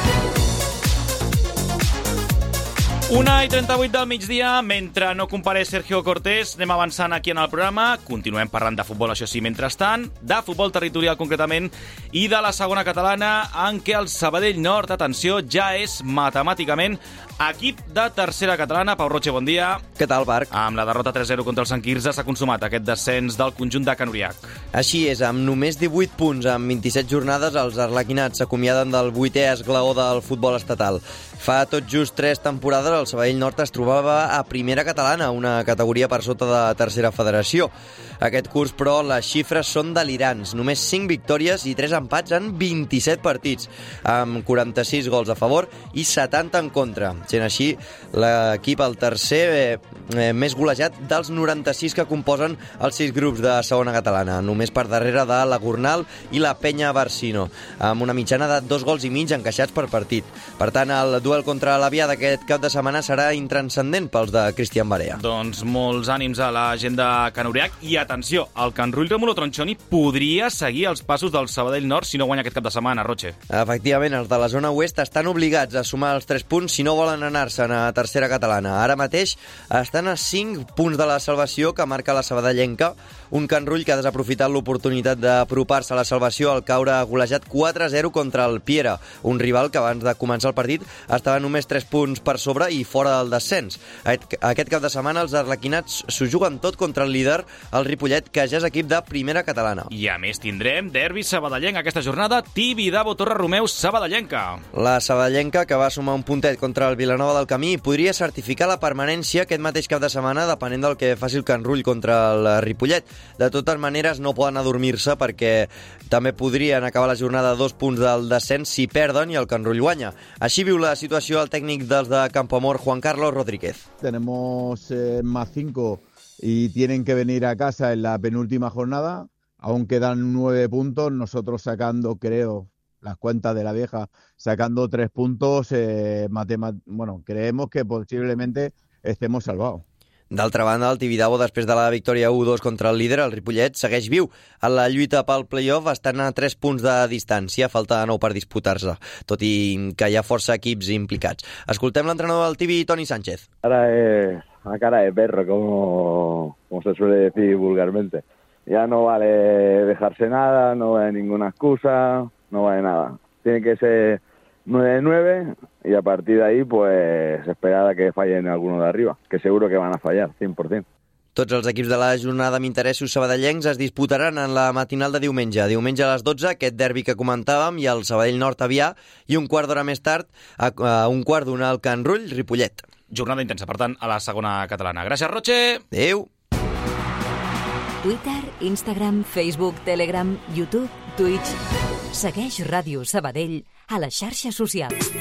Una i trenta-vuit del migdia, mentre no compareix Sergio Cortés, anem avançant aquí en el programa. Continuem parlant de futbol, això sí, mentrestant, de futbol territorial concretament, i de la segona catalana, en què el Sabadell Nord, atenció, ja és matemàticament equip de tercera catalana. Pau Roche, bon dia. Què tal, Marc? Amb la derrota tres zero contra el Sant Quirze s'ha consumat aquest descens del conjunt de Can Uriach. Així és, amb només divuit punts en vint-i-set jornades, els arlequinats s'acomiaden del vuitè esglaó del futbol estatal. Fa tot just tres temporades el Sabadell Nord es trobava a primera catalana, una categoria per sota de tercera federació. Aquest curs, però, les xifres són delirants. Només cinc victòries i tres empats en vint-i-set partits, amb quaranta-sis gols a favor i setanta en contra. Sent així, l'equip el tercer eh, més golejat dels noranta-sis que composen els sis grups de segona catalana, només per darrere de la Gornal i la Penya Barcino, amb una mitjana de dos gols i mig encaixats per partit. Per tant, el duel contra l'Avià d'aquest cap de setmana serà intranscendent pels de Cristian Barea. Doncs molts ànims a la gent de Can Uriach i atenció, el Can Rull Remulo Tronchoni podria seguir els passos del Sabadell Nord si no guanya aquest cap de setmana, Roche. Efectivament, els de la zona oest estan obligats a sumar els tres punts si no volen anar-se'n a tercera catalana. Ara mateix estan a cinc punts de la salvació que marca la sabadellenca, un Can Rull que ha desaprofitat l'oportunitat d'apropar-se a la salvació al caure golejat quatre a zero contra el Piera, un rival que abans de començar el partit estava només tres punts per sobre i fora del descens. Aquest cap de setmana els arlequinats s'ho juguen tot contra el líder, el Ripollet, que ja és equip de primera catalana. I a més tindrem derbi sabadellenc aquesta jornada, Tibidabo Torre Romeu Sabadellenca. La sabadellenca, que va sumar un puntet contra el Vilanova del Camí, podria certificar la permanència aquest mateix cap de setmana, depenent del que faci el Can Rull contra el Ripollet. De totes maneres, no poden adormir-se perquè també podrien acabar la jornada a dos punts del descens si perden i el Can Rull guanya. Així viu la situació el tècnic dels de Campoamor, Juan Carlos Rodríguez. Tenemos eh, más cinco y tienen que venir a casa en la penúltima jornada. Aún quedan nueve puntos, nosotros sacando, creo, las cuentas de la vieja, sacando tres puntos, eh, matemat- bueno, creemos que posiblemente estemos salvados. D'altra banda, el Tibidabo, després de la victòria u dos contra el líder, el Ripollet, segueix viu. En la lluita pel play-off estan a tres punts de distància, falta nou per disputar-se, tot i que hi ha força equips implicats. Escoltem l'entrenador del Tibi, Toni Sánchez. Ahora es a cara de perro, como, como se suele decir vulgarmente. Ya no vale dejarse nada, no vale ninguna excusa, no vale nada. Tiene que ser nueve de nueve y a partir de ahí pues esperar a que fallen alguno de arriba, que seguro que van a fallar, cien por ciento. Tots els equips de la jornada amb interessos sabadellencs es disputaran en la matinal de diumenge. Diumenge a les dotze, aquest derbi que comentàvem, i el Sabadell Nord Avià, i un quart d'hora més tard, a, a un quart d'una al Can Rull, Ripollet. Jornada intensa, per tant, a la segona catalana. Gràcies, Roche! Adéu! Twitter, Instagram, Facebook, Telegram, YouTube, Twitch... Segueix Ràdio Sabadell a les xarxes socials.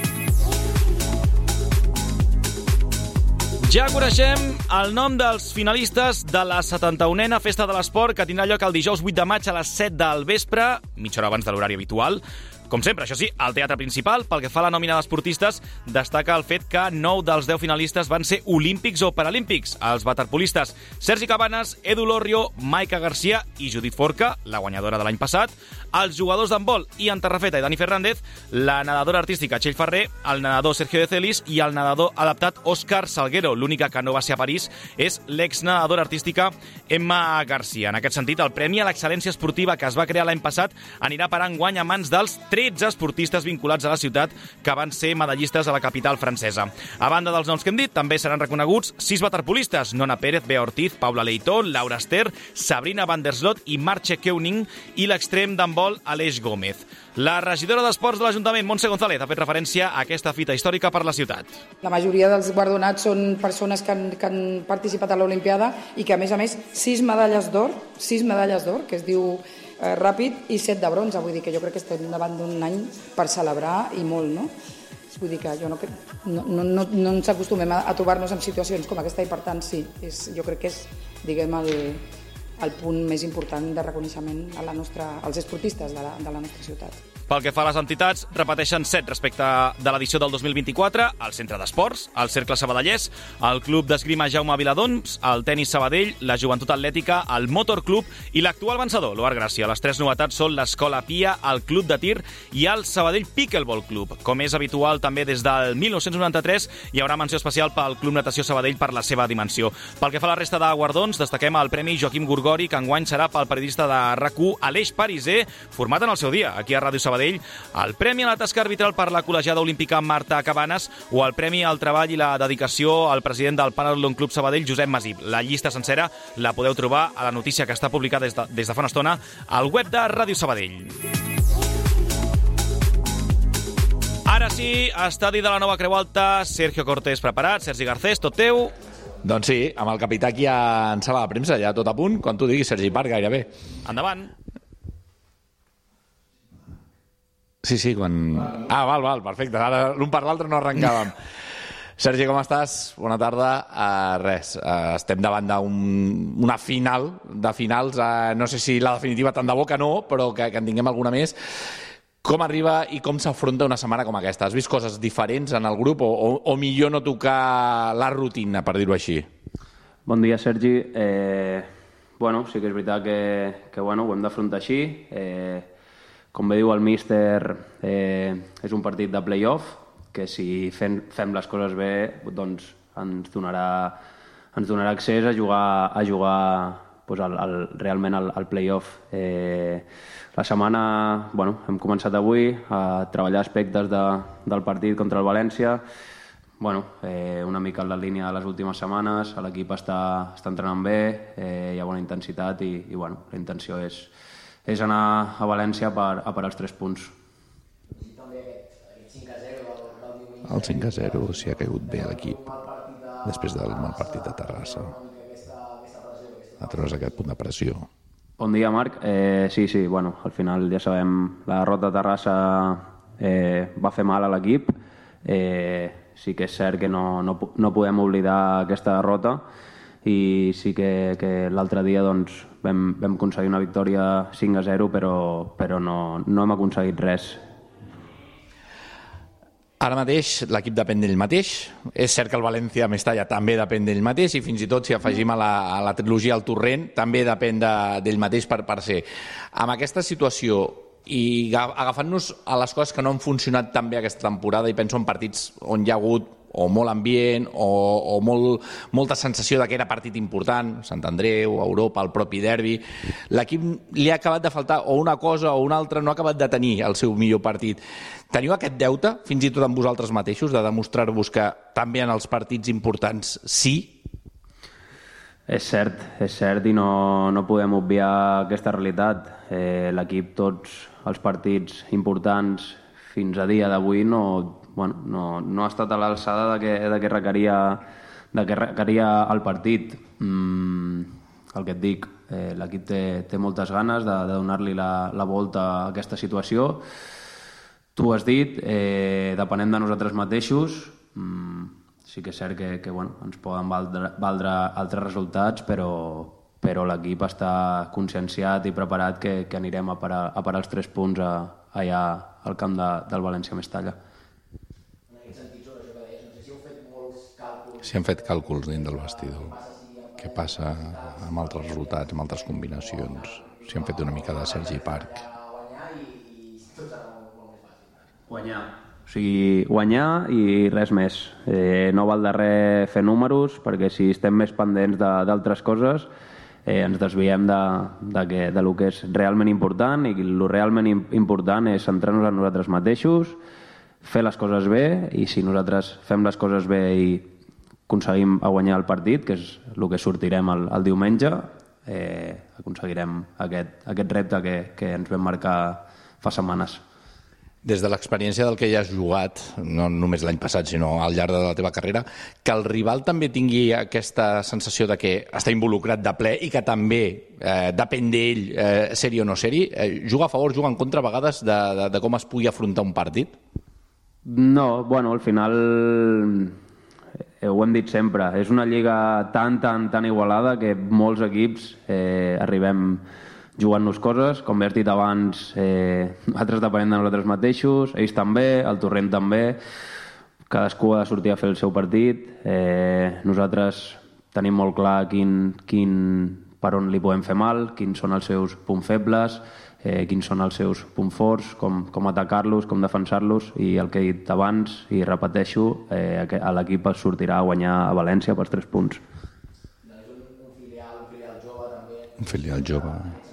Ja coneixem el nom dels finalistes de la setanta-unena Festa de l'Esport, que tindrà lloc el dijous vuit de maig a les set del vespre, mitja hora abans de l'horari habitual. Com sempre, això sí, al Teatre Principal, pel que fa a la nòmina d'esportistes, destaca el fet que nou dels deu finalistes van ser olímpics o paralímpics. Els waterpolistes Sergi Cabanes, Edu Lorrio, Maica Garcia i Judit Forca, la guanyadora de l'any passat, els jugadors d'handbol Ian Tarrafeta i Dani Fernández, la nedadora artística Txell Ferrer, el nedador Sergio de Celis i el nedador adaptat Òscar Salguero. L'única que no va ser a París és l'ex-nedadora artística Emma Garcia. En aquest sentit, el premi a l'excel·lència esportiva que es va crear l'any passat anirà per enguany a mans dels tretze esportistes vinculats a la ciutat que van ser medallistes a la capital francesa. A banda dels noms que hem dit, també seran reconeguts sis waterpolistes: Nona Pérez, Bea Ortiz, Paula Leitón, Laura Ester, Sabrina van der Slot i Marche Keuning, i l'extrem d'handbol Aleix Gómez. La regidora d'Esports de l'Ajuntament, Montse González, ha fet referència a aquesta fita històrica per la ciutat. La majoria dels guardonats són persones que han, que han participat a l'Olimpiada i que, a més a més, sis medalles d'or, sis medalles d'or, que es diu eh, ràpid, i set de bronze. Vull dir que jo crec que estem davant d'un any per celebrar i molt, no? Vull dir que jo no, no, no, no ens acostumem a, a trobar-nos en situacions com aquesta i, per tant, sí, és, jo crec que és, diguem, el, el punt més important de reconeixement a la nostra, als esportistes de la, de la nostra ciutat. Pel que fa a les entitats, repeteixen set respecte de l'edició del dos mil vint-i-quatre, el Centre d'Esports, el Cercle Sabadellès, el Club d'Esgrima Jaume Viladons, el Tenis Sabadell, la Joventut Atlètica, el Motor Club i l'actual vencedor, l'Oar Gràcia. Les tres novetats són l'Escola Pia, el Club de Tir i el Sabadell Pickleball Club. Com és habitual, també des del mil nou-cents noranta-tres hi haurà menció especial pel Club Natació Sabadell per la seva dimensió. Pel que fa a la resta de guardons, destaquem el Premi Joaquim Gorgori, que enguany serà pel periodista de R A C u Aleix Pariser, format en el seu dia, aquí a Ràdio Sabadell, el Premi a la tasca arbitral per la col·legiada olímpica Marta Cabanes o el Premi al treball i la dedicació al president del Panadol Club Sabadell, Josep Masip. La llista sencera la podeu trobar a la notícia que està publicada des de, des de fa una estona al web de Ràdio Sabadell. Ara sí, estadi de la nova Creu Alta, Sergio Cortés preparat, Sergi Garcés, tot teu? Doncs sí, amb el capità aquí en sala de premsa, ja tot a punt, quan tu diguis, Sergi Parc, gairebé. Endavant. Sí, sí, quan... Ah, val, val, perfecte. Ara l'un per l'altre no arrencàvem. Sergi, com estàs? Bona tarda. Uh, res, uh, estem davant d'una un, final, de finals, uh, no sé si la definitiva tant de bo que no, però que, que en tinguem alguna més. Com arriba i com s'afronta una setmana com aquesta? Has vist coses diferents en el grup o, o, o millor no tocar la rutina, per dir-ho així? Bon dia, Sergi. Eh, bueno, sí que és veritat que, que bueno, ho hem d'afrontar així. Eh, Com bé diu el míster, eh, és un partit de play-off, que si fem, fem les coses bé, doncs ens donarà, ens donarà accés a jugar, a jugar doncs, el, el, realment al, al play-off. Eh, la setmana, bueno, hem començat avui a treballar aspectes de, del partit contra el València. Bueno, eh, una mica en la línia de les últimes setmanes, l'equip està, està entrenant bé, eh, hi ha bona intensitat i, i bueno, la intenció és és anar a València per, a per als tres punts. El cinc a zero s'hi ha caigut bé a l'equip després del mal partit de Terrassa. A treure's aquest punt de pressió. Bon dia, Marc. Eh, sí, sí, bueno, al final ja sabem, la derrota de Terrassa eh, va fer mal a l'equip. Eh, sí que és cert que no, no, no podem oblidar aquesta derrota i sí que, que l'altre dia doncs, vam, vam aconseguir una victòria cinc a zero, però, però no, no hem aconseguit res. Ara mateix l'equip depèn d'ell mateix. És cert que el València a Mestalla també depèn d'ell mateix i fins i tot si afegim a la, a la trilogia al Torrent també depèn de, d'ell mateix per, per ser. Amb aquesta situació i agafant-nos a les coses que no han funcionat tan bé aquesta temporada, i penso en partits on hi ha hagut o molt ambient o, o molt, molta sensació de que era partit important, Sant Andreu, Europa, el propi derbi, l'equip li ha acabat de faltar o una cosa o una altra, no ha acabat de tenir el seu millor partit. Teniu aquest deute, fins i tot amb vosaltres mateixos, de demostrar-vos que també en els partits importants sí? És cert, és cert i no, no podem obviar aquesta realitat. Eh, l'equip, tots els partits importants fins a dia d'avui no, bueno, no, no ha estat a l'alçada de que, de que, requeria, de que requeria el partit. Mm, el que et dic, eh, l'equip té, té moltes ganes de, de donar-li la, la volta a aquesta situació. Tu ho has dit, eh, depenem de nosaltres mateixos. Mm, sí que és cert que, que bueno, ens poden valdre, valdre altres resultats, però, però l'equip està conscienciat i preparat que, que anirem a parar, a parar els tres punts a, allà al camp de, del València-Mestalla. Si han fet càlculs dins del vestidor, què passa amb altres resultats, amb altres combinacions, si han fet una mica de Sergi Parc. Guanyar. O sigui, guanyar i res més. Eh, no val de res fer números, perquè si estem més pendents d'altres coses, eh, ens desviem de, de, que, de lo que és realment important, i el realment important és centrar-nos en nosaltres mateixos, fer les coses bé, i si nosaltres fem les coses bé i aconseguim guanyar el partit, que és el que sortirem el, el diumenge, eh, aconseguirem aquest, aquest repte que, que ens vam marcar fa setmanes. Des de l'experiència del que ja has jugat, no només l'any passat, sinó al llarg de la teva carrera, que el rival també tingui aquesta sensació de que està involucrat de ple i que també eh, depèn d'ell, eh, seri o no seri, eh, juga a favor, juga en contra a vegades de, de, de com es pugui afrontar un partit? No, bueno, al final eh, ho hem dit sempre, és una lliga tan, tan, tan igualada que molts equips eh, arribem jugant-nos coses, com bé has dit abans, eh, altres depenent de nosaltres mateixos, ells també, el Torrent també, cadascú ha de sortir a fer el seu partit, eh, nosaltres tenim molt clar quin, quin, per on li podem fer mal, quins són els seus punts febles, eh, quins són els seus punts forts, com, com atacar-los, com defensar-los, i el que he dit abans, i repeteixo, eh, l'equip es sortirà a guanyar a València pels tres punts. Un filial jove...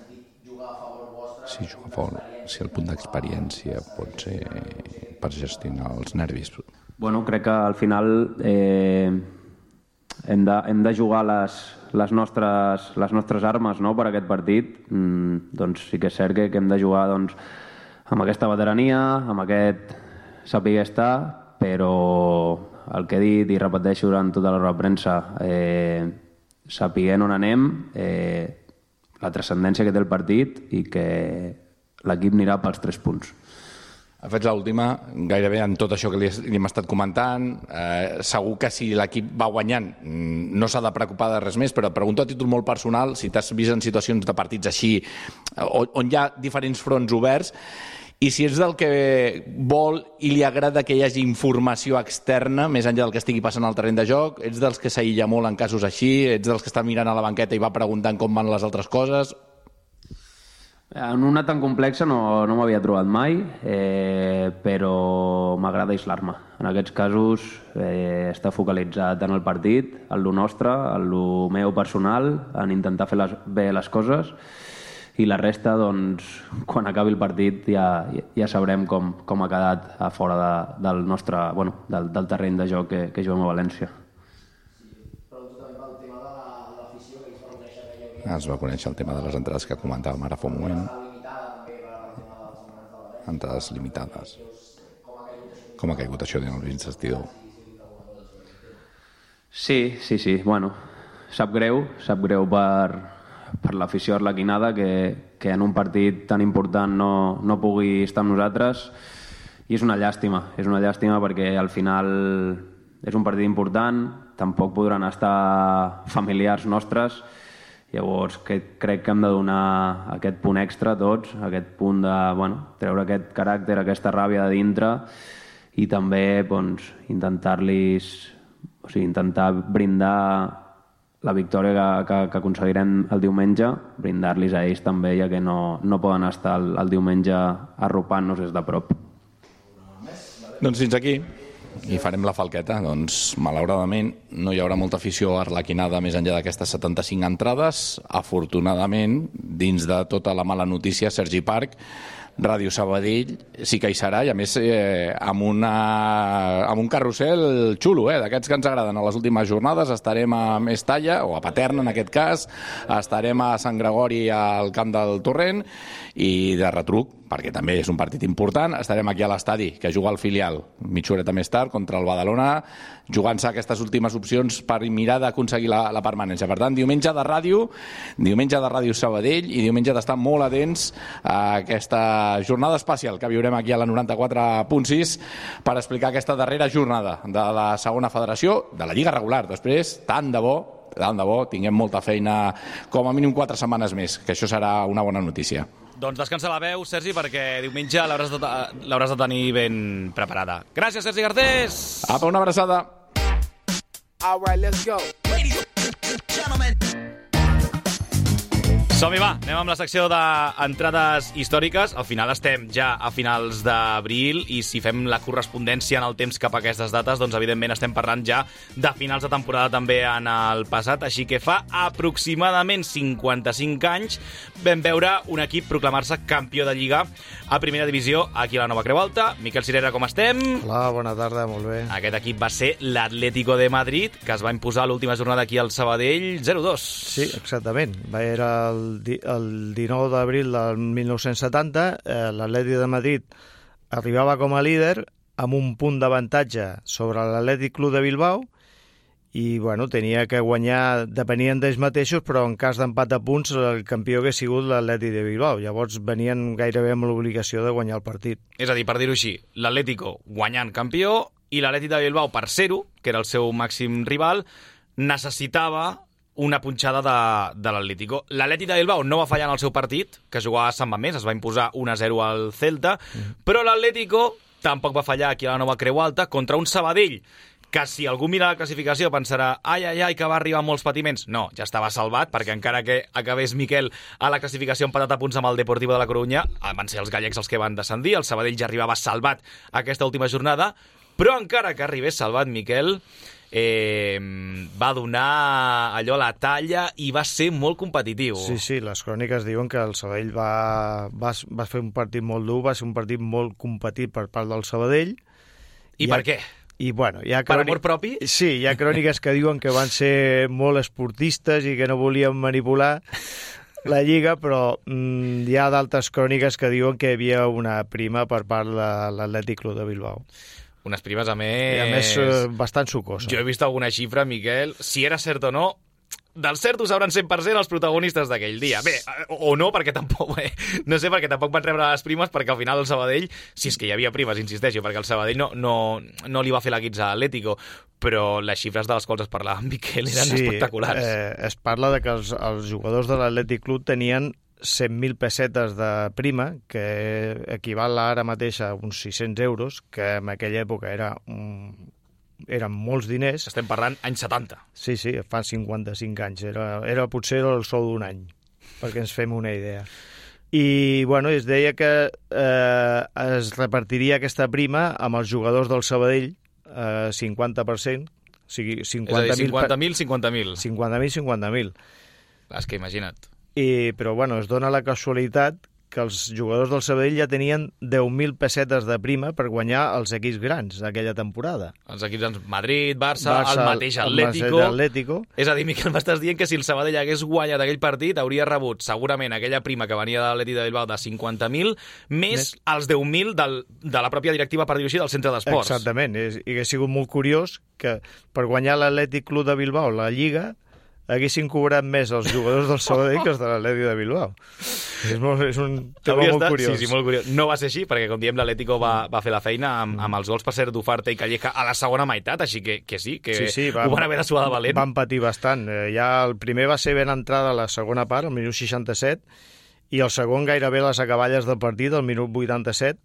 Si juga fort, si el punt d'experiència pot ser per gestionar els nervis. Bueno, crec que al final eh, hem, de, hem de jugar les, les, nostres, les nostres armes, no?, per aquest partit. Mm, doncs sí que és cert que, que hem de jugar doncs, amb aquesta veterania, amb aquest saber estar, però el que he dit i repeteixo durant tota la roda de premsa, eh, sapiguent on anem, eh, la transcendència que té el partit i que l'equip anirà pels tres punts. Fets l'última, gairebé en tot això que li hem estat comentant, eh, segur que si l'equip va guanyant no s'ha de preocupar de res més, però et pregunto a títol molt personal si t'has vist en situacions de partits així on, on hi ha diferents fronts oberts, i si ets del que vol i li agrada que hi hagi informació externa més enllà del que estigui passant al terreny de joc, ets dels que s'aïlla molt en casos així, ets dels que està mirant a la banqueta i va preguntant com van les altres coses? En una tan complexa no, no m'havia trobat mai, eh, però m'agrada aislar-me. En aquests casos eh, està focalitzat en el partit, en lo nostre, en lo meu personal, en intentar fer les, bé les coses, i la resta, doncs, quan acabi el partit ja, ja sabrem com, com ha quedat a fora de, del nostre, bueno, del, del terreny de joc que, que juguem a València. Es va conèixer el tema de les entrades que comentàvem ara fa un moment. Entrades limitades. Com ha caigut això dins l'investidor? Sí, sí, sí. Bueno, sap greu, sap greu per... per l'afició arlequinada que, que en un partit tan important no, no pugui estar amb nosaltres, i és una llàstima, és una llàstima perquè al final és un partit important, tampoc podran estar familiars nostres, llavors que, crec que hem de donar aquest punt extra a tots, aquest punt de bueno, treure aquest caràcter, aquesta ràbia de dintre, i també doncs, intentar-los, o sigui, intentar brindar la victòria que, que, que aconseguirem el diumenge, brindar-los a ells també, ja que no, no poden estar el, el diumenge arropant-nos des de prop. Doncs fins aquí. I farem la falqueta. Doncs, malauradament, no hi haurà molta afició arlequinada més enllà d'aquestes setanta-cinc entrades. Afortunadament, dins de tota la mala notícia, Sergi Parc, Ràdio Sabadell sí que hi serà, i a més eh, amb, una, amb un carrusel xulo, eh, d'aquests que ens agraden. A les últimes jornades estarem a Mestalla, o a Paterna en aquest cas, estarem a Sant Gregori al Camp del Torrent, i de retruc, perquè també és un partit important, estarem aquí a l'estadi, que juga el filial mitja horeta més tard contra el Badalona, jugant-se aquestes últimes opcions per mirar d'aconseguir la, la permanència. Per tant, diumenge de ràdio, diumenge de Ràdio Sabadell, i diumenge d'estar molt atents a aquesta jornada especial que viurem aquí a la noranta-quatre punt sis per explicar aquesta darrera jornada de la segona federació, de la Lliga regular. Després, tant de bo, tant de bo, tinguem molta feina, com a mínim quatre setmanes més, que això serà una bona notícia. Doncs descansa la veu, Sergi, perquè diumenge l'hauràs de, l'hauràs de tenir ben preparada. Gràcies, Sergi Garcés! Apa, una abraçada! All right, let's go. Ladies and gentlemen. Som-hi, va, anem amb la secció d'entrades històriques. Al final estem ja a finals d'abril i si fem la correspondència en el temps cap a aquestes dates, doncs evidentment estem parlant ja de finals de temporada també en el passat, així que fa aproximadament cinquanta-cinc anys vam veure un equip proclamar-se campió de Lliga a primera divisió aquí a la Nova Creu Alta. Miquel Cirera, com estem? Hola, bona tarda, molt bé. Aquest equip va ser l'Atlético de Madrid, que es va imposar l'última jornada aquí al Sabadell zero dos. Sí, exactament. Va era el el dinou d'abril del mil nou-cents setanta, eh, l'Atlètic de Madrid arribava com a líder amb un punt d'avantatge sobre l'Atlètic Club de Bilbao i bueno, tenia que guanyar, depenien d'ells mateixos, però en cas d'empat a punts el campió hagués sigut l'Atlètic de Bilbao. Llavors venien gairebé amb l'obligació de guanyar el partit. És a dir, per dir-ho així, l'Atlético guanyant campió i l'Atlètic de Bilbao, per ser-ho, que era el seu màxim rival, necessitava una punxada de, de l'Atlético. L'Atlètic de Bilbao no va fallar en el seu partit, que jugava a Sant Mamés, es va imposar un a zero al Celta, mm. però l'Atlético tampoc va fallar aquí a la Nova Creu Alta contra un Sabadell, que si algú mira la classificació pensarà ai, ai, ai, que va arribar amb molts patiments. No, ja estava salvat, perquè encara que acabés Miquel a la classificació empatat a punts amb el Deportivo de la Corunya, van ser els gallecs els que van descendir, el Sabadell ja arribava salvat aquesta última jornada, però encara que arribés salvat, Miquel, Eh, va donar allò la talla i va ser molt competitiu. Sí, sí, les cròniques diuen que el Sabadell va, va, va fer un partit molt dur, va ser un partit molt competit per part del Sabadell. I, I per ha, què? I, bueno, hi ha per crònic... amor propi? Sí, hi ha cròniques que diuen que van ser molt esportistes i que no volien manipular la Lliga, però mm, hi ha d'altres cròniques que diuen que hi havia una prima per part de l'Atlètic Club de Bilbao. Unes primes, a més... I a més, bastant sucosa. Jo he vist alguna xifra, Miquel, si era cert o no, del cert ho sabran cent per cent els protagonistes d'aquell dia. Bé, o no, perquè tampoc... Eh, no sé, perquè tampoc van rebre les primes, perquè al final el Sabadell, si és que hi havia primes, insisteixo, perquè el Sabadell no, no, no li va fer la guitza a Atlético, però les xifres de les quals es parlava amb Miquel eren sí, espectaculars. Eh, es parla de que els, els jugadors de l'Atlètic Club tenien cent mil pessetes de prima, que equival ara mateix a uns sis-cents euros, que en aquella època era un, eren molts diners. Estem parlant anys setanta. Sí, sí, fa cinquanta-cinc anys. Era, era potser el sou d'un any, perquè ens fem una idea. I, bueno, es deia que eh, es repartiria aquesta prima amb els jugadors del Sabadell, eh, cinquanta per cent, o sigui, cinquanta mil... cinquanta mil, cinquanta mil. cinquanta mil, cinquanta mil. És que imagina't. I, però bueno, es dona la casualitat que els jugadors del Sabadell ja tenien deu mil pessetes de prima per guanyar els equips grans d'aquella temporada. Els equips grans Madrid, Barça, Barça el mateix Atlético. El Atlético. És a dir, Miquel, m'estàs dient que si el Sabadell hagués guanyat aquell partit hauria rebut segurament aquella prima que venia de l'Atlètic de Bilbao de cinquanta mil més, més els deu mil del, de la pròpia directiva, per dir-ho així, del centre d'esports. Exactament. És, i hauria sigut molt curiós que per guanyar l'Atlètic Club de Bilbao la Lliga haguessin cobrat més els jugadors del Sabadell que els de l'Atlètic de Bilbao. És, molt, és un tema molt estat, curiós. Sí, sí, molt curiós. No va ser així, perquè, com diem, l'Atlético va, va fer la feina amb, amb els gols, per ser d'Ufarte i Calleja a la segona meitat, així que, que sí, que sí, sí, van, ho van haver de suar de valent. Van patir bastant. Ja el primer va ser ben entrada a la segona part, al minut seixanta-set, i el segon gairebé les acaballes del partit, al minut vuitanta-set,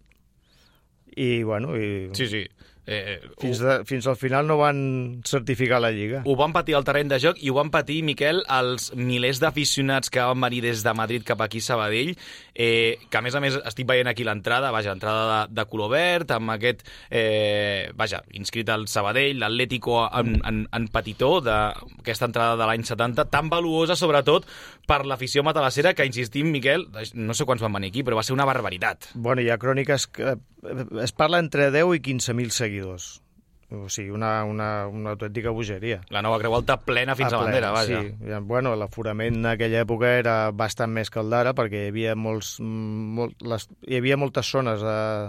i, bueno... I... Sí, sí. Eh, fins, de, fins al final no van certificar la Lliga. Ho van patir al terreny de joc i ho van patir, Miquel, els milers d'aficionats que van venir des de Madrid cap aquí a Sabadell, eh, que a més a més estic veient aquí l'entrada, vaja, entrada de, de color verd, amb aquest, eh, vaja, inscrit al Sabadell, l'Atlético en, en, en petitó d'aquesta entrada de l'any setanta, tan valuosa sobretot per l'afició matalassera, que insistim, Miquel, no sé quants van venir aquí, però va ser una barbaritat. Bueno, hi ha cròniques que es parla entre deu i quinze mil seguidors. O sigui, una, una, una autèntica bogeria. La Nova Creu Alta plena fins a, a bandera, vaja. Sí. Bueno, l'aforament en aquella època era bastant més que el d'ara, perquè hi havia, molts, molt, les, hi havia moltes zones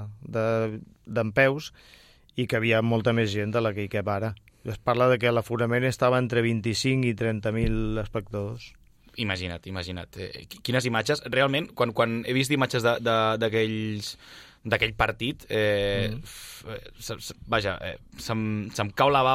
d'empeus de, de, i que havia molta més gent de la que hi cap ara. Es parla de que l'aforament estava entre vint-i-cinc i trenta mil espectadors. Imagina't, imagina't. Eh, quines imatges. Realment, quan, quan he vist imatges d'aquells... d'aquell partit, eh, mm. f, se, se, vaja, eh, se'm, se'm cau la bava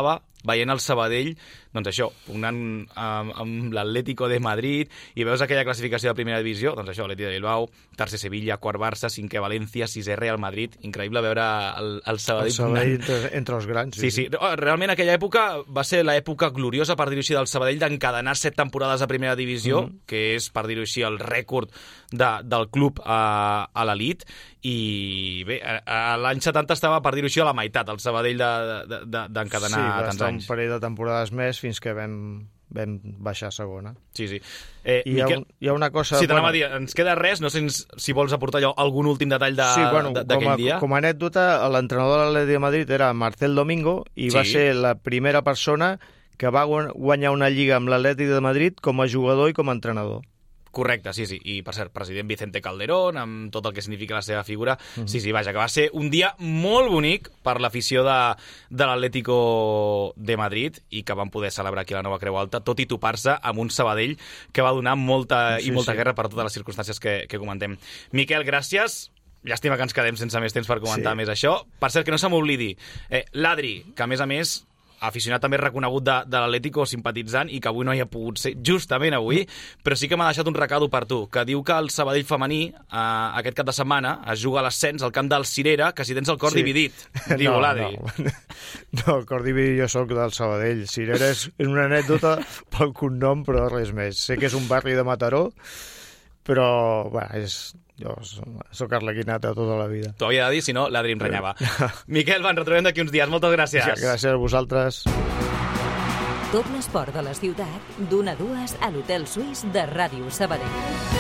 veient el Sabadell, doncs això, pugnant amb, amb l'Atlético de Madrid, i veus aquella classificació de primera divisió, doncs això, Atleti de Bilbao, tercer Sevilla, quart Barça, cinquè València, sisè Real Madrid, increïble veure el, el Sabadell. El Sabadell entre, entre els grans. Sí, sí, sí. Realment aquella època va ser l'època gloriosa, per dir-ho així, del Sabadell, d'encadenar set temporades a primera divisió, mm. que és, per dir-ho així, el rècord de, del club a, a l'elit, i bé, l'any setanta estava, per dir-ho així, a la meitat, el Sabadell d'encadenar de, de, de, sí, tants anys. Sí, va estar un parell de temporades més fins que vam, vam baixar a segona. Sí, sí. Eh, I hi ha, Miquel, hi ha una cosa... Sí, t'anava bueno, a dir, ens queda res, no sé si vols aportar allò, algun últim detall d'aquell sí, bueno, de, dia. Com a anècdota, l'entrenador de l'Atleti de Madrid era Marcel Domingo i sí. va ser la primera persona que va guanyar una lliga amb l'Atleti de Madrid com a jugador i com a entrenador. Correcte, sí, sí. I, per cert, president Vicente Calderón, amb tot el que significa la seva figura. Mm-hmm. Sí, sí, vaja, que va ser un dia molt bonic per l'afició de, de l'Atlético de Madrid i que van poder celebrar aquí a la Nova Creu Alta, tot i topar-se amb un Sabadell que va donar molta sí, i molta sí. guerra per totes les circumstàncies que, que comentem. Miquel, gràcies. Llàstima que ens quedem sense més temps per comentar sí. més això. Per cert, que no se m'oblidi, eh, l'Adri, que a més a més aficionat també reconegut de, de l'Atlético, simpatitzant, i que avui no hi ha pogut ser, justament avui, però sí que m'ha deixat un recado per tu, que diu que el Sabadell femení, eh, aquest cap de setmana, es juga a l'ascens al camp del Cirera, que si tens el cor sí. dividit, diu no, l'Adri. No. no, el cor dividit jo soc del Sabadell. Cirera és una anècdota pel cognom, però res més. Sé que és un barri de Mataró, però, bueno, és... Jo soc arlequinata tota la vida. T'ho havia de dir, si no, l'Adri em renyava. Miquel, ens retrobem d'aquí uns dies. Moltes gràcies. Sí, gràcies a vosaltres. Tot l'esport de la ciutat, d'una a dues a l'Hotel Suís de Ràdio Sabadell.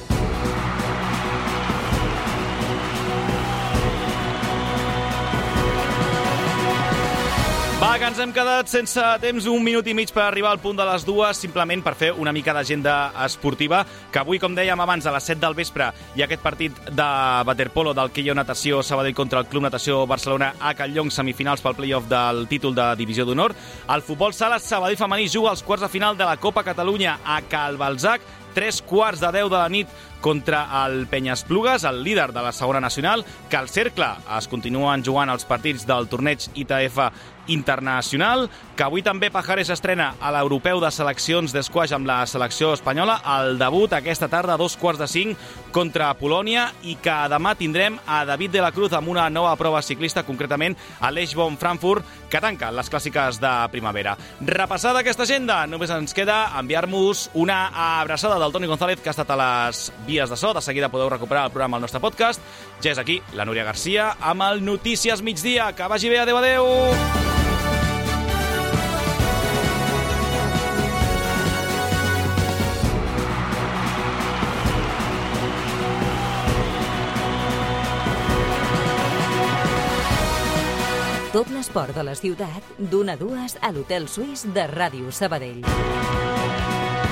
Va, que ens hem quedat sense temps, un minut i mig per arribar al punt de les dues, simplement per fer una mica d'agenda esportiva, que avui, com dèiem abans, a les set del vespre hi ha aquest partit de waterpolo del Quillo Natació Sabadell contra el Club Natació Barcelona a Catlllong, semifinals pel play-off del títol de Divisió d'Honor. El futbol sala Sabadell femení juga als quarts de final de la Copa Catalunya a Cal Balzac, tres quarts de deu de la nit contra el Penyesplugues, el líder de la segona nacional, que al Cercle es continuen jugant els partits del torneig I T F internacional, que avui també Pajares estrena a l'europeu de seleccions d'esquaix amb la selecció espanyola, el debut aquesta tarda a dos quarts de cinc contra Polònia, i que demà tindrem a David de la Cruz amb una nova prova ciclista, concretament a l'Eichborn Frankfurt, que tanca les clàssiques de primavera. Repassada aquesta agenda, només ens queda enviar-vos una abraçada del Toni González, que ha estat a les vies de so. De seguida podeu recuperar el programa al nostre podcast. Ja és aquí la Núria Garcia amb el Notícies Migdia. Que vagi bé, adeu, adeu! Tot l'esport de la ciutat, d'una a dues a l'Hotel Suís de Ràdio Sabadell.